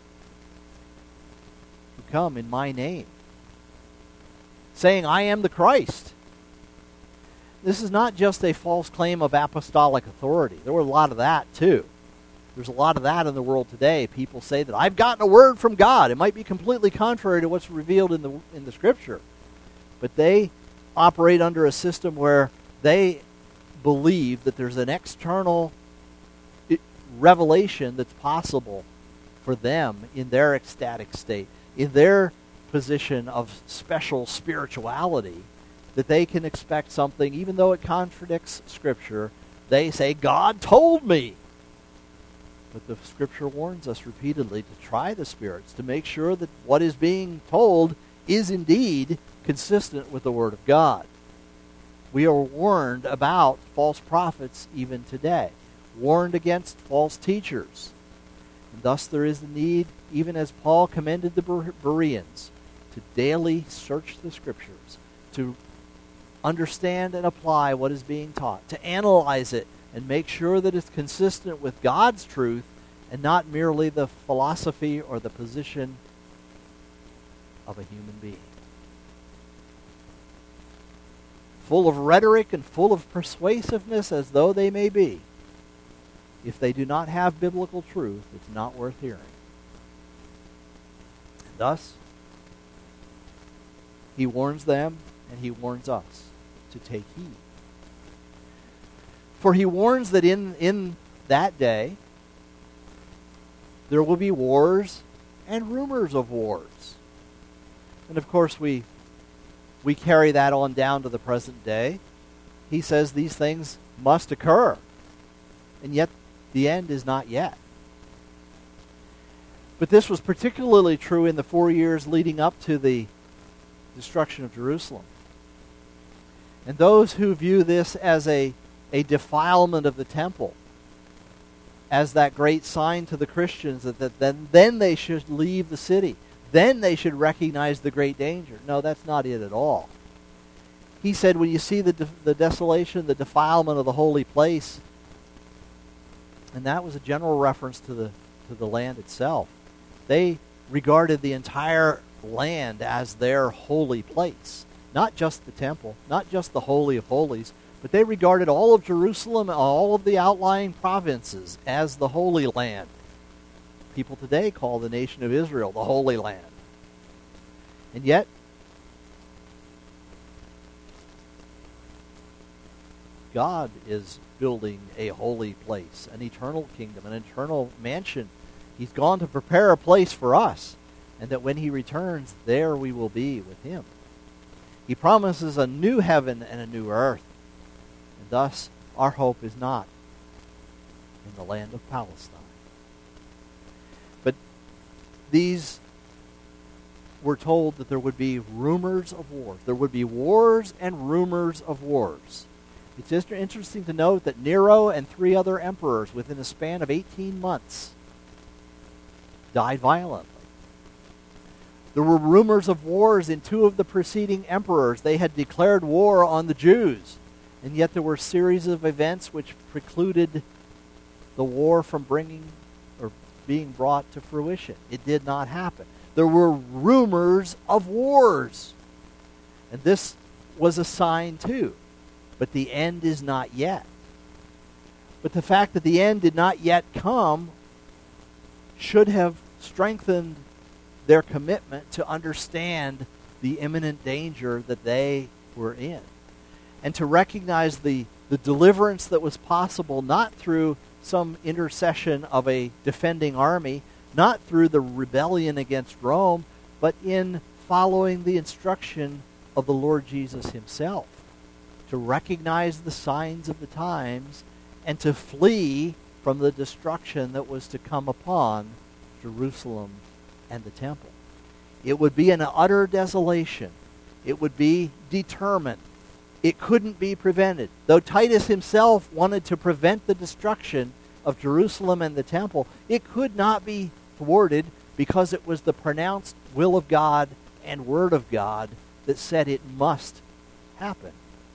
who come in my name, saying, I am the Christ. This is not just a false claim of apostolic authority. There were a lot of that too. There's a lot of that in the world today. People say that I've gotten a word from God. It might be completely contrary to what's revealed in the in the Scripture. But they operate under a system where they believe that there's an external revelation that's possible for them in their ecstatic state, in their position of special spirituality, that they can expect something, even though it contradicts Scripture. They say, God told me. But the Scripture warns us repeatedly to try the spirits, to make sure that what is being told is indeed consistent with the Word of God. We are warned about false prophets even today. warned against false teachers. And thus there is the need, even as Paul commended the Bereans, to daily search the Scriptures, to understand and apply what is being taught, to analyze it and make sure that it's consistent with God's truth and not merely the philosophy or the position of a human being. Full of rhetoric and full of persuasiveness as though they may be, if they do not have biblical truth, it's not worth hearing. And thus, he warns them and he warns us to take heed. For he warns that in, in that day, there will be wars and rumors of wars. And of course, we we carry that on down to the present day. He says these things must occur. And yet, the end is not yet. But this was particularly true in the four years leading up to the destruction of Jerusalem. And those who view this as a, a defilement of the temple, as that great sign to the Christians that, that then, then they should leave the city, then they should recognize the great danger. No, that's not it at all. He said, when you see the, de- the desolation, the defilement of the holy place, and that was a general reference to the to the land itself. They regarded the entire land as their holy place. Not just the temple, not just the Holy of Holies, but they regarded all of Jerusalem and all of the outlying provinces as the Holy Land. People today call the nation of Israel the Holy Land. And yet, God is building a holy place, an eternal kingdom, an eternal mansion. He's gone to prepare a place for us, and that when he returns, there we will be with him. He promises a new heaven and a new earth, and thus our hope is not in the land of Palestine. But these were told that there would be rumors of wars. There would be wars and rumors of wars. It's just interesting to note that Nero and three other emperors within a span of eighteen months died violently. There were rumors of wars in two of the preceding emperors. They had declared war on the Jews, and yet there were a series of events which precluded the war from bringing or being brought to fruition. It did not happen. There were rumors of wars, and this was a sign too. But the end is not yet. But the fact that the end did not yet come should have strengthened their commitment to understand the imminent danger that they were in. And to recognize the, the deliverance that was possible not through some intercession of a defending army, not through the rebellion against Rome, but in following the instruction of the Lord Jesus himself. To recognize the signs of the times and to flee from the destruction that was to come upon Jerusalem and the temple. It would be an utter desolation. It would be determined. It couldn't be prevented. Though Titus himself wanted to prevent the destruction of Jerusalem and the temple, it could not be thwarted because it was the pronounced will of God and word of God that said it must happen.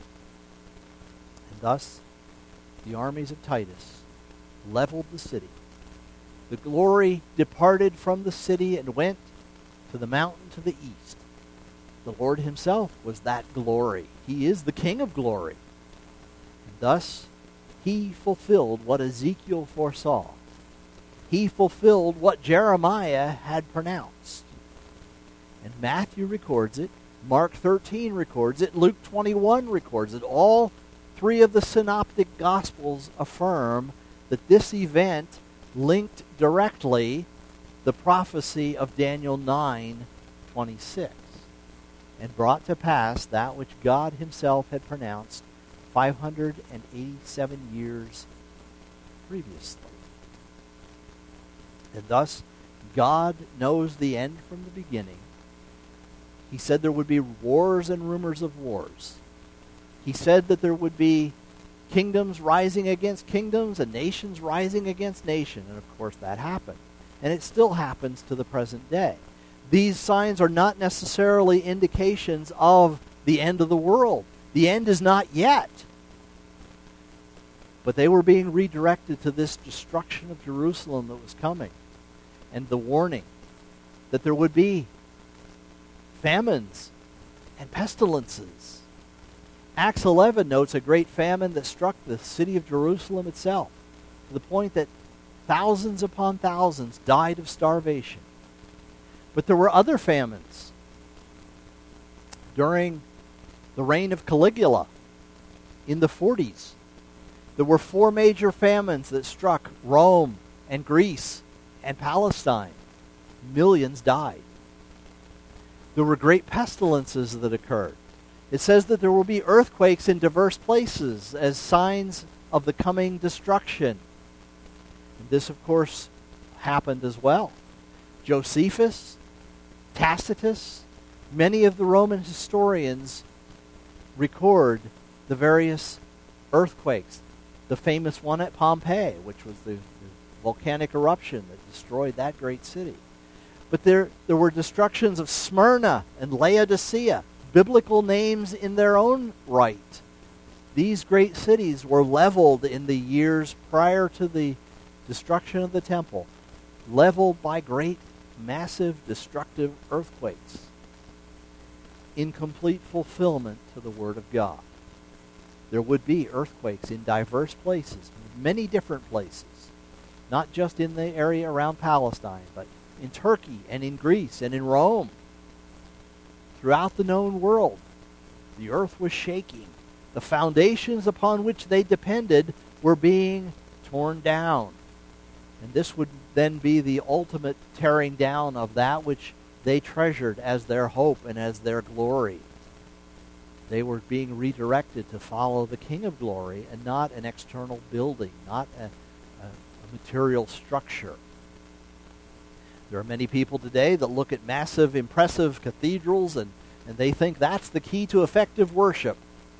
Thus, the armies of Titus leveled the city. The glory departed from the city and went to the mountain to the east. The Lord himself was that glory. He is the King of glory. And thus, he fulfilled what Ezekiel foresaw. He fulfilled what Jeremiah had pronounced. And Matthew records it. Mark thirteen records it. Luke twenty-one records it. All three of the synoptic gospels affirm that this event linked directly the prophecy of Daniel nine twenty-six and brought to pass that which God himself had pronounced five hundred eighty-seven years previously. And thus, God knows the end from the beginning. He said there would be wars and rumors of wars. He said that there would be kingdoms rising against kingdoms and nations rising against nation. And of course that happened. And it still happens to the present day. These signs are not necessarily indications of the end of the world. The end is not yet. But they were being redirected to this destruction of Jerusalem that was coming. And the warning that there would be famines and pestilences. Acts eleven notes a great famine that struck the city of Jerusalem itself, to the point that thousands upon thousands died of starvation. But there were other famines. During the reign of Caligula in the forties, there were four major famines that struck Rome and Greece and Palestine. Millions died. There were great pestilences that occurred. It says that there will be earthquakes in diverse places as signs of the coming destruction. And this, of course, happened as well. Josephus, Tacitus, many of the Roman historians record the various earthquakes. The famous one at Pompeii, which was the, the volcanic eruption that destroyed that great city. But there, there were destructions of Smyrna and Laodicea, biblical names in their own right. These great cities were leveled in the years prior to the destruction of the temple, leveled by great, massive, destructive earthquakes, in complete fulfillment to the Word of God. There would be earthquakes in diverse places, many different places, not just in the area around Palestine, but in Turkey and in Greece and in Rome. Throughout the known world, the earth was shaking. The foundations upon which they depended were being torn down. And this would then be the ultimate tearing down of that which they treasured as their hope and as their glory. They were being redirected to follow the King of Glory and not an external building, not a, a, a material structure. There are many people today that look at massive, impressive cathedrals and, and they think that's the key to effective worship.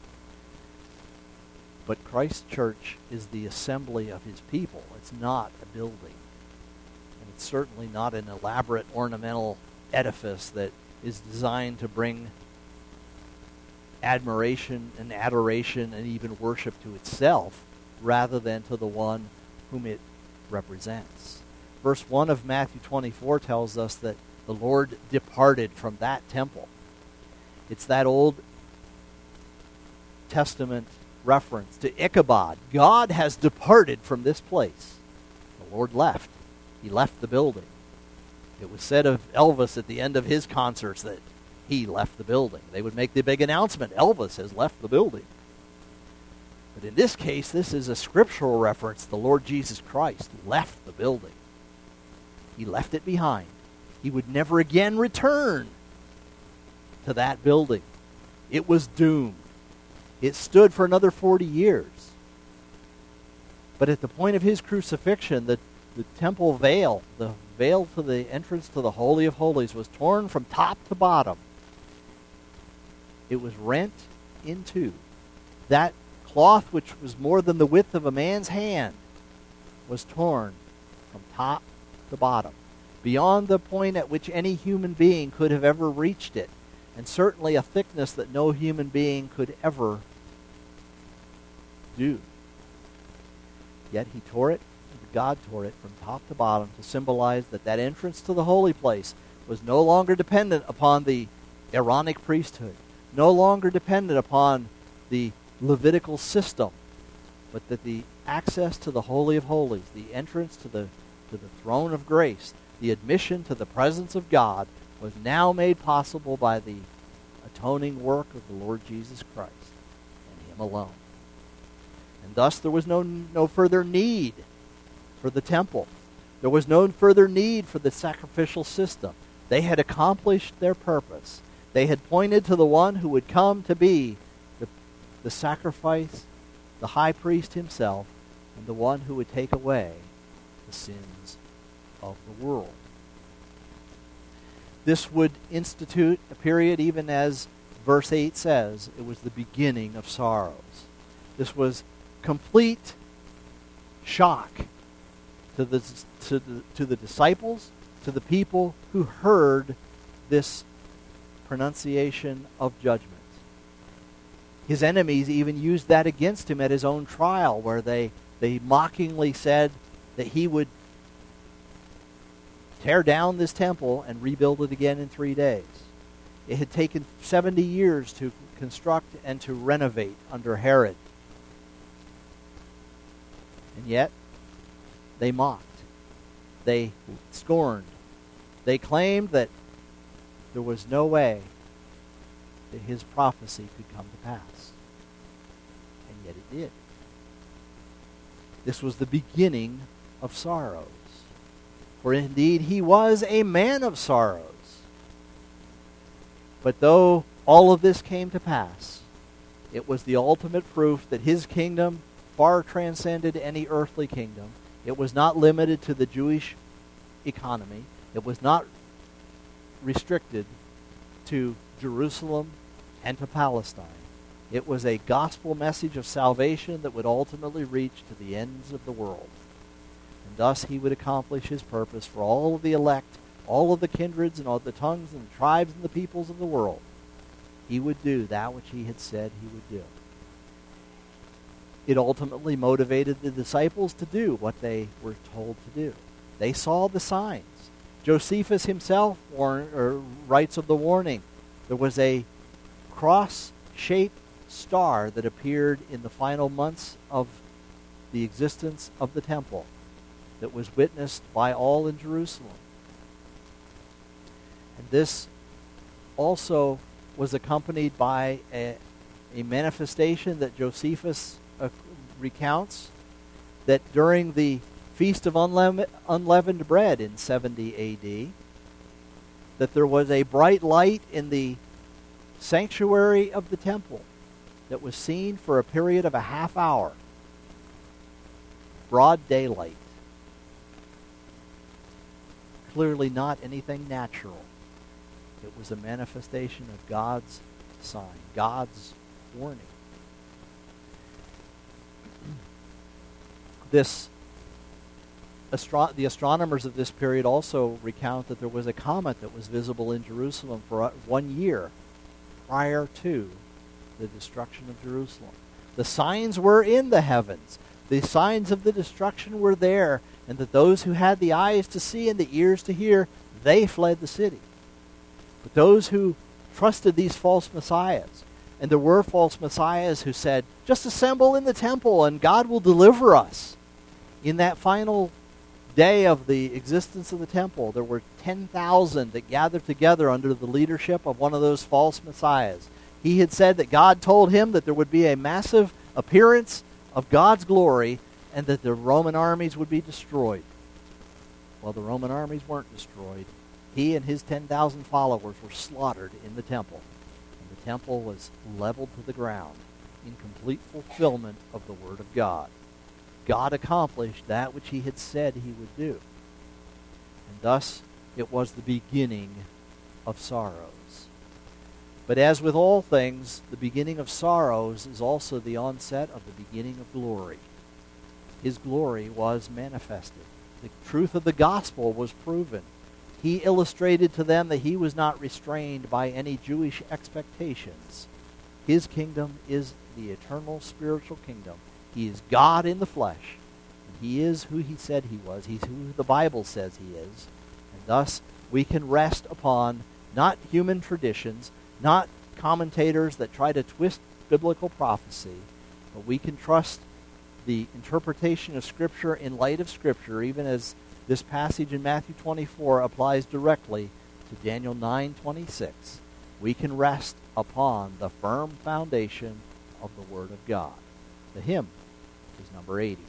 But Christ's church is the assembly of his people. It's not a building. And it's certainly not an elaborate ornamental edifice that is designed to bring admiration and adoration and even worship to itself rather than to the one whom it represents. Verse one of Matthew twenty-four tells us that the Lord departed from that temple. It's that Old Testament reference to Ichabod. God has departed from this place. The Lord left. He left the building. It was said of Elvis at the end of his concerts that he left the building. They would make the big announcement, Elvis has left the building. But in this case, this is a scriptural reference. The Lord Jesus Christ left the building. He left it behind. He would never again return to that building. It was doomed. It stood for another forty years. But at the point of his crucifixion, the, the temple veil, the veil to the entrance to the Holy of Holies, was torn from top to bottom. It was rent in two. That cloth, which was more than the width of a man's hand, was torn from top to bottom, beyond the point at which any human being could have ever reached it, and certainly a thickness that no human being could ever do. Yet he tore it, God tore it from top to bottom to symbolize that that entrance to the holy place was no longer dependent upon the Aaronic priesthood, no longer dependent upon the Levitical system, but that the access to the Holy of Holies, the entrance to the to the throne of grace, the admission to the presence of God, was now made possible by the atoning work of the Lord Jesus Christ and him alone. And thus there was no, no further need for the temple. There was no further need for the sacrificial system. They had accomplished their purpose. They had pointed to the one who would come to be the, the sacrifice, the high priest himself, and the one who would take away the sins of the world. This would institute a period, even as verse eight says, it was the beginning of sorrows. This was complete shock to the, to the, to the disciples, to the people who heard this pronunciation of judgment. His enemies even used that against him at his own trial, where they, they mockingly said that he would tear down this temple and rebuild it again in three days. It had taken seventy years to construct and to renovate under Herod. And yet, they mocked. They scorned. They claimed that there was no way that his prophecy could come to pass. And yet it did. This was the beginning of sorrows. For indeed, he was a man of sorrows. But though all of this came to pass, it was the ultimate proof that his kingdom far transcended any earthly kingdom. It was not limited to the Jewish economy. It was not restricted to Jerusalem and to Palestine. It was a gospel message of salvation that would ultimately reach to the ends of the world. And thus he would accomplish his purpose for all of the elect, all of the kindreds and all the tongues and the tribes and the peoples of the world. He would do that which he had said he would do. It ultimately motivated the disciples to do what they were told to do. They saw the signs. Josephus himself warn, or writes of the warning. There was a cross-shaped star that appeared in the final months of the existence of the temple that was witnessed by all in Jerusalem. And this also was accompanied by a, a manifestation that Josephus uh, recounts, that during the Feast of Unleavened, Unleavened Bread in seventy A D, that there was a bright light in the sanctuary of the temple that was seen for a period of a half hour. Broad daylight. Clearly not anything natural. It was a manifestation of God's sign, God's warning. This astro- the astronomers of this period also recount that there was a comet that was visible in Jerusalem for one year prior to the destruction of Jerusalem. The signs were in the heavens. The signs of the destruction were there, and that those who had the eyes to see and the ears to hear, they fled the city. But those who trusted these false messiahs, and there were false messiahs who said, just assemble in the temple and God will deliver us. In that final day of the existence of the temple, there were ten thousand that gathered together under the leadership of one of those false messiahs. He had said that God told him that there would be a massive appearance of God's glory and that the Roman armies would be destroyed. Well, the Roman armies weren't destroyed. He and his ten thousand followers were slaughtered in the temple. And the temple was leveled to the ground in complete fulfillment of the Word of God. God accomplished that which he had said he would do. And thus, it was the beginning of sorrows. But as with all things, the beginning of sorrows is also the onset of the beginning of glory. His glory was manifested. The truth of the gospel was proven. He illustrated to them that he was not restrained by any Jewish expectations. His kingdom is the eternal spiritual kingdom. He is God in the flesh. And he is who he said he was. He's who the Bible says he is. And thus, we can rest upon not human traditions, not commentators that try to twist biblical prophecy, but we can trust the interpretation of Scripture in light of Scripture, even as this passage in Matthew twenty-four applies directly to Daniel nine twenty-six. We can rest upon the firm foundation of the Word of God. The hymn is number eighty.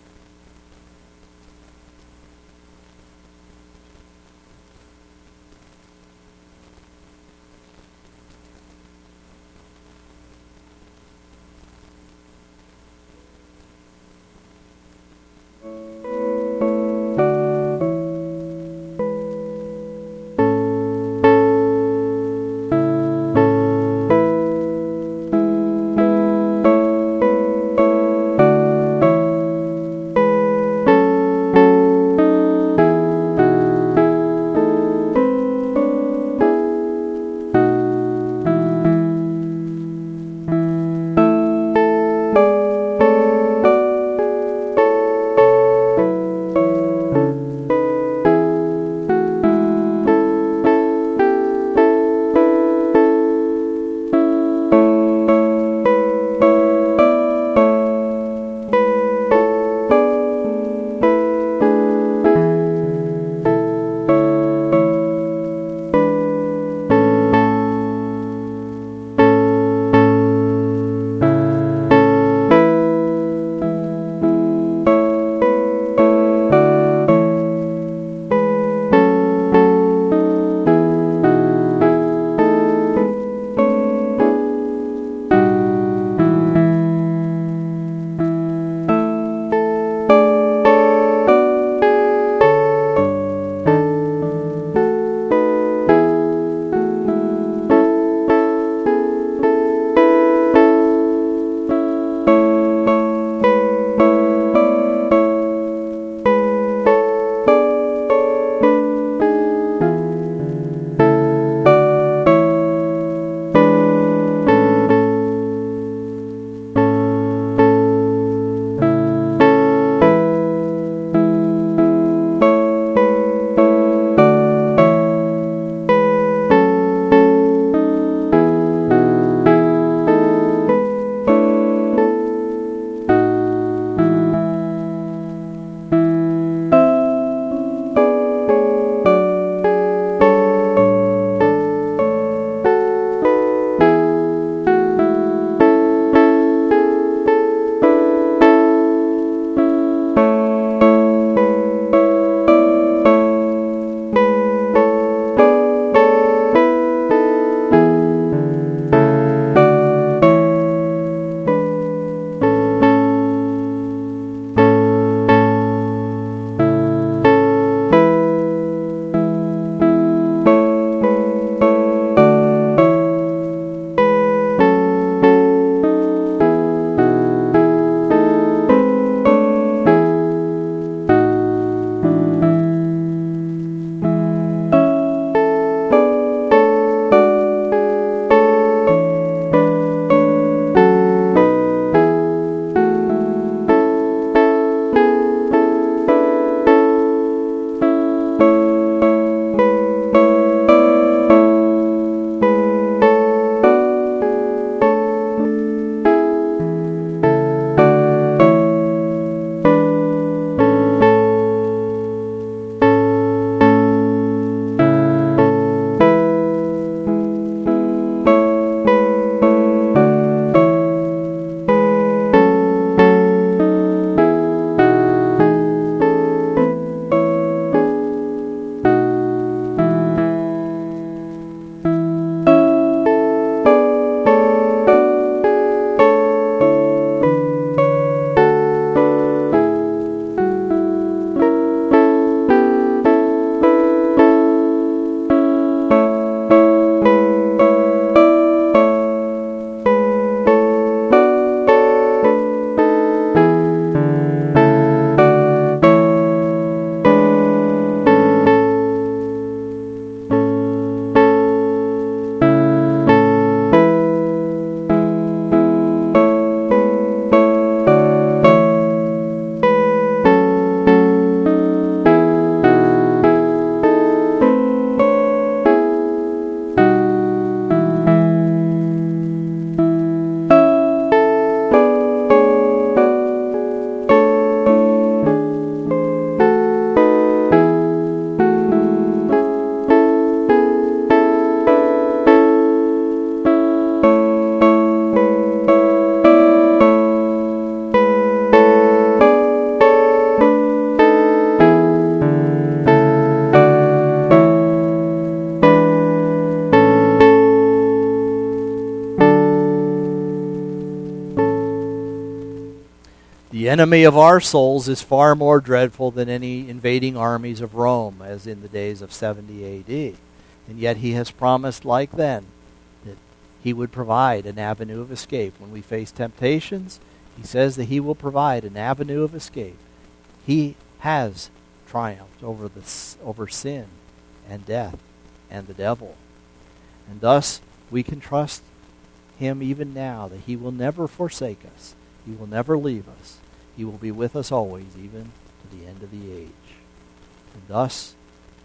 The enemy of our souls is far more dreadful than any invading armies of Rome, as in the days of seventy A D. And yet he has promised, like then, that he would provide an avenue of escape. When we face temptations, he says that he will provide an avenue of escape. He has triumphed over the, over sin and death and the devil. And thus we can trust him even now that he will never forsake us. He will never leave us. He will be with us always, even to the end of the age. And thus,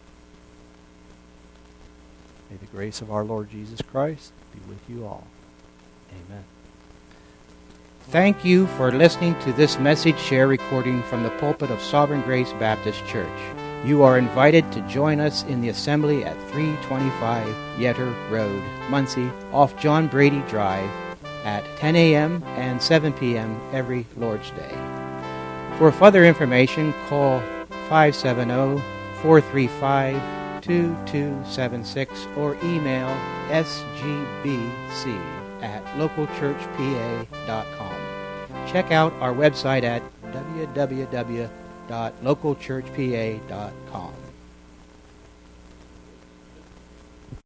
may the grace of our Lord Jesus Christ be with you all. Amen. Thank you for listening to this message share recording from the pulpit of Sovereign Grace Baptist Church. You are invited to join us in the assembly at three twenty-five Yetter Road, Muncie, off John Brady Drive, at ten a.m. and seven p.m. every Lord's Day. For further information, call five seven zero, four three five, two two seven six or email s g b c at local church p a dot com. Check out our website at w w w dot local church p a dot com.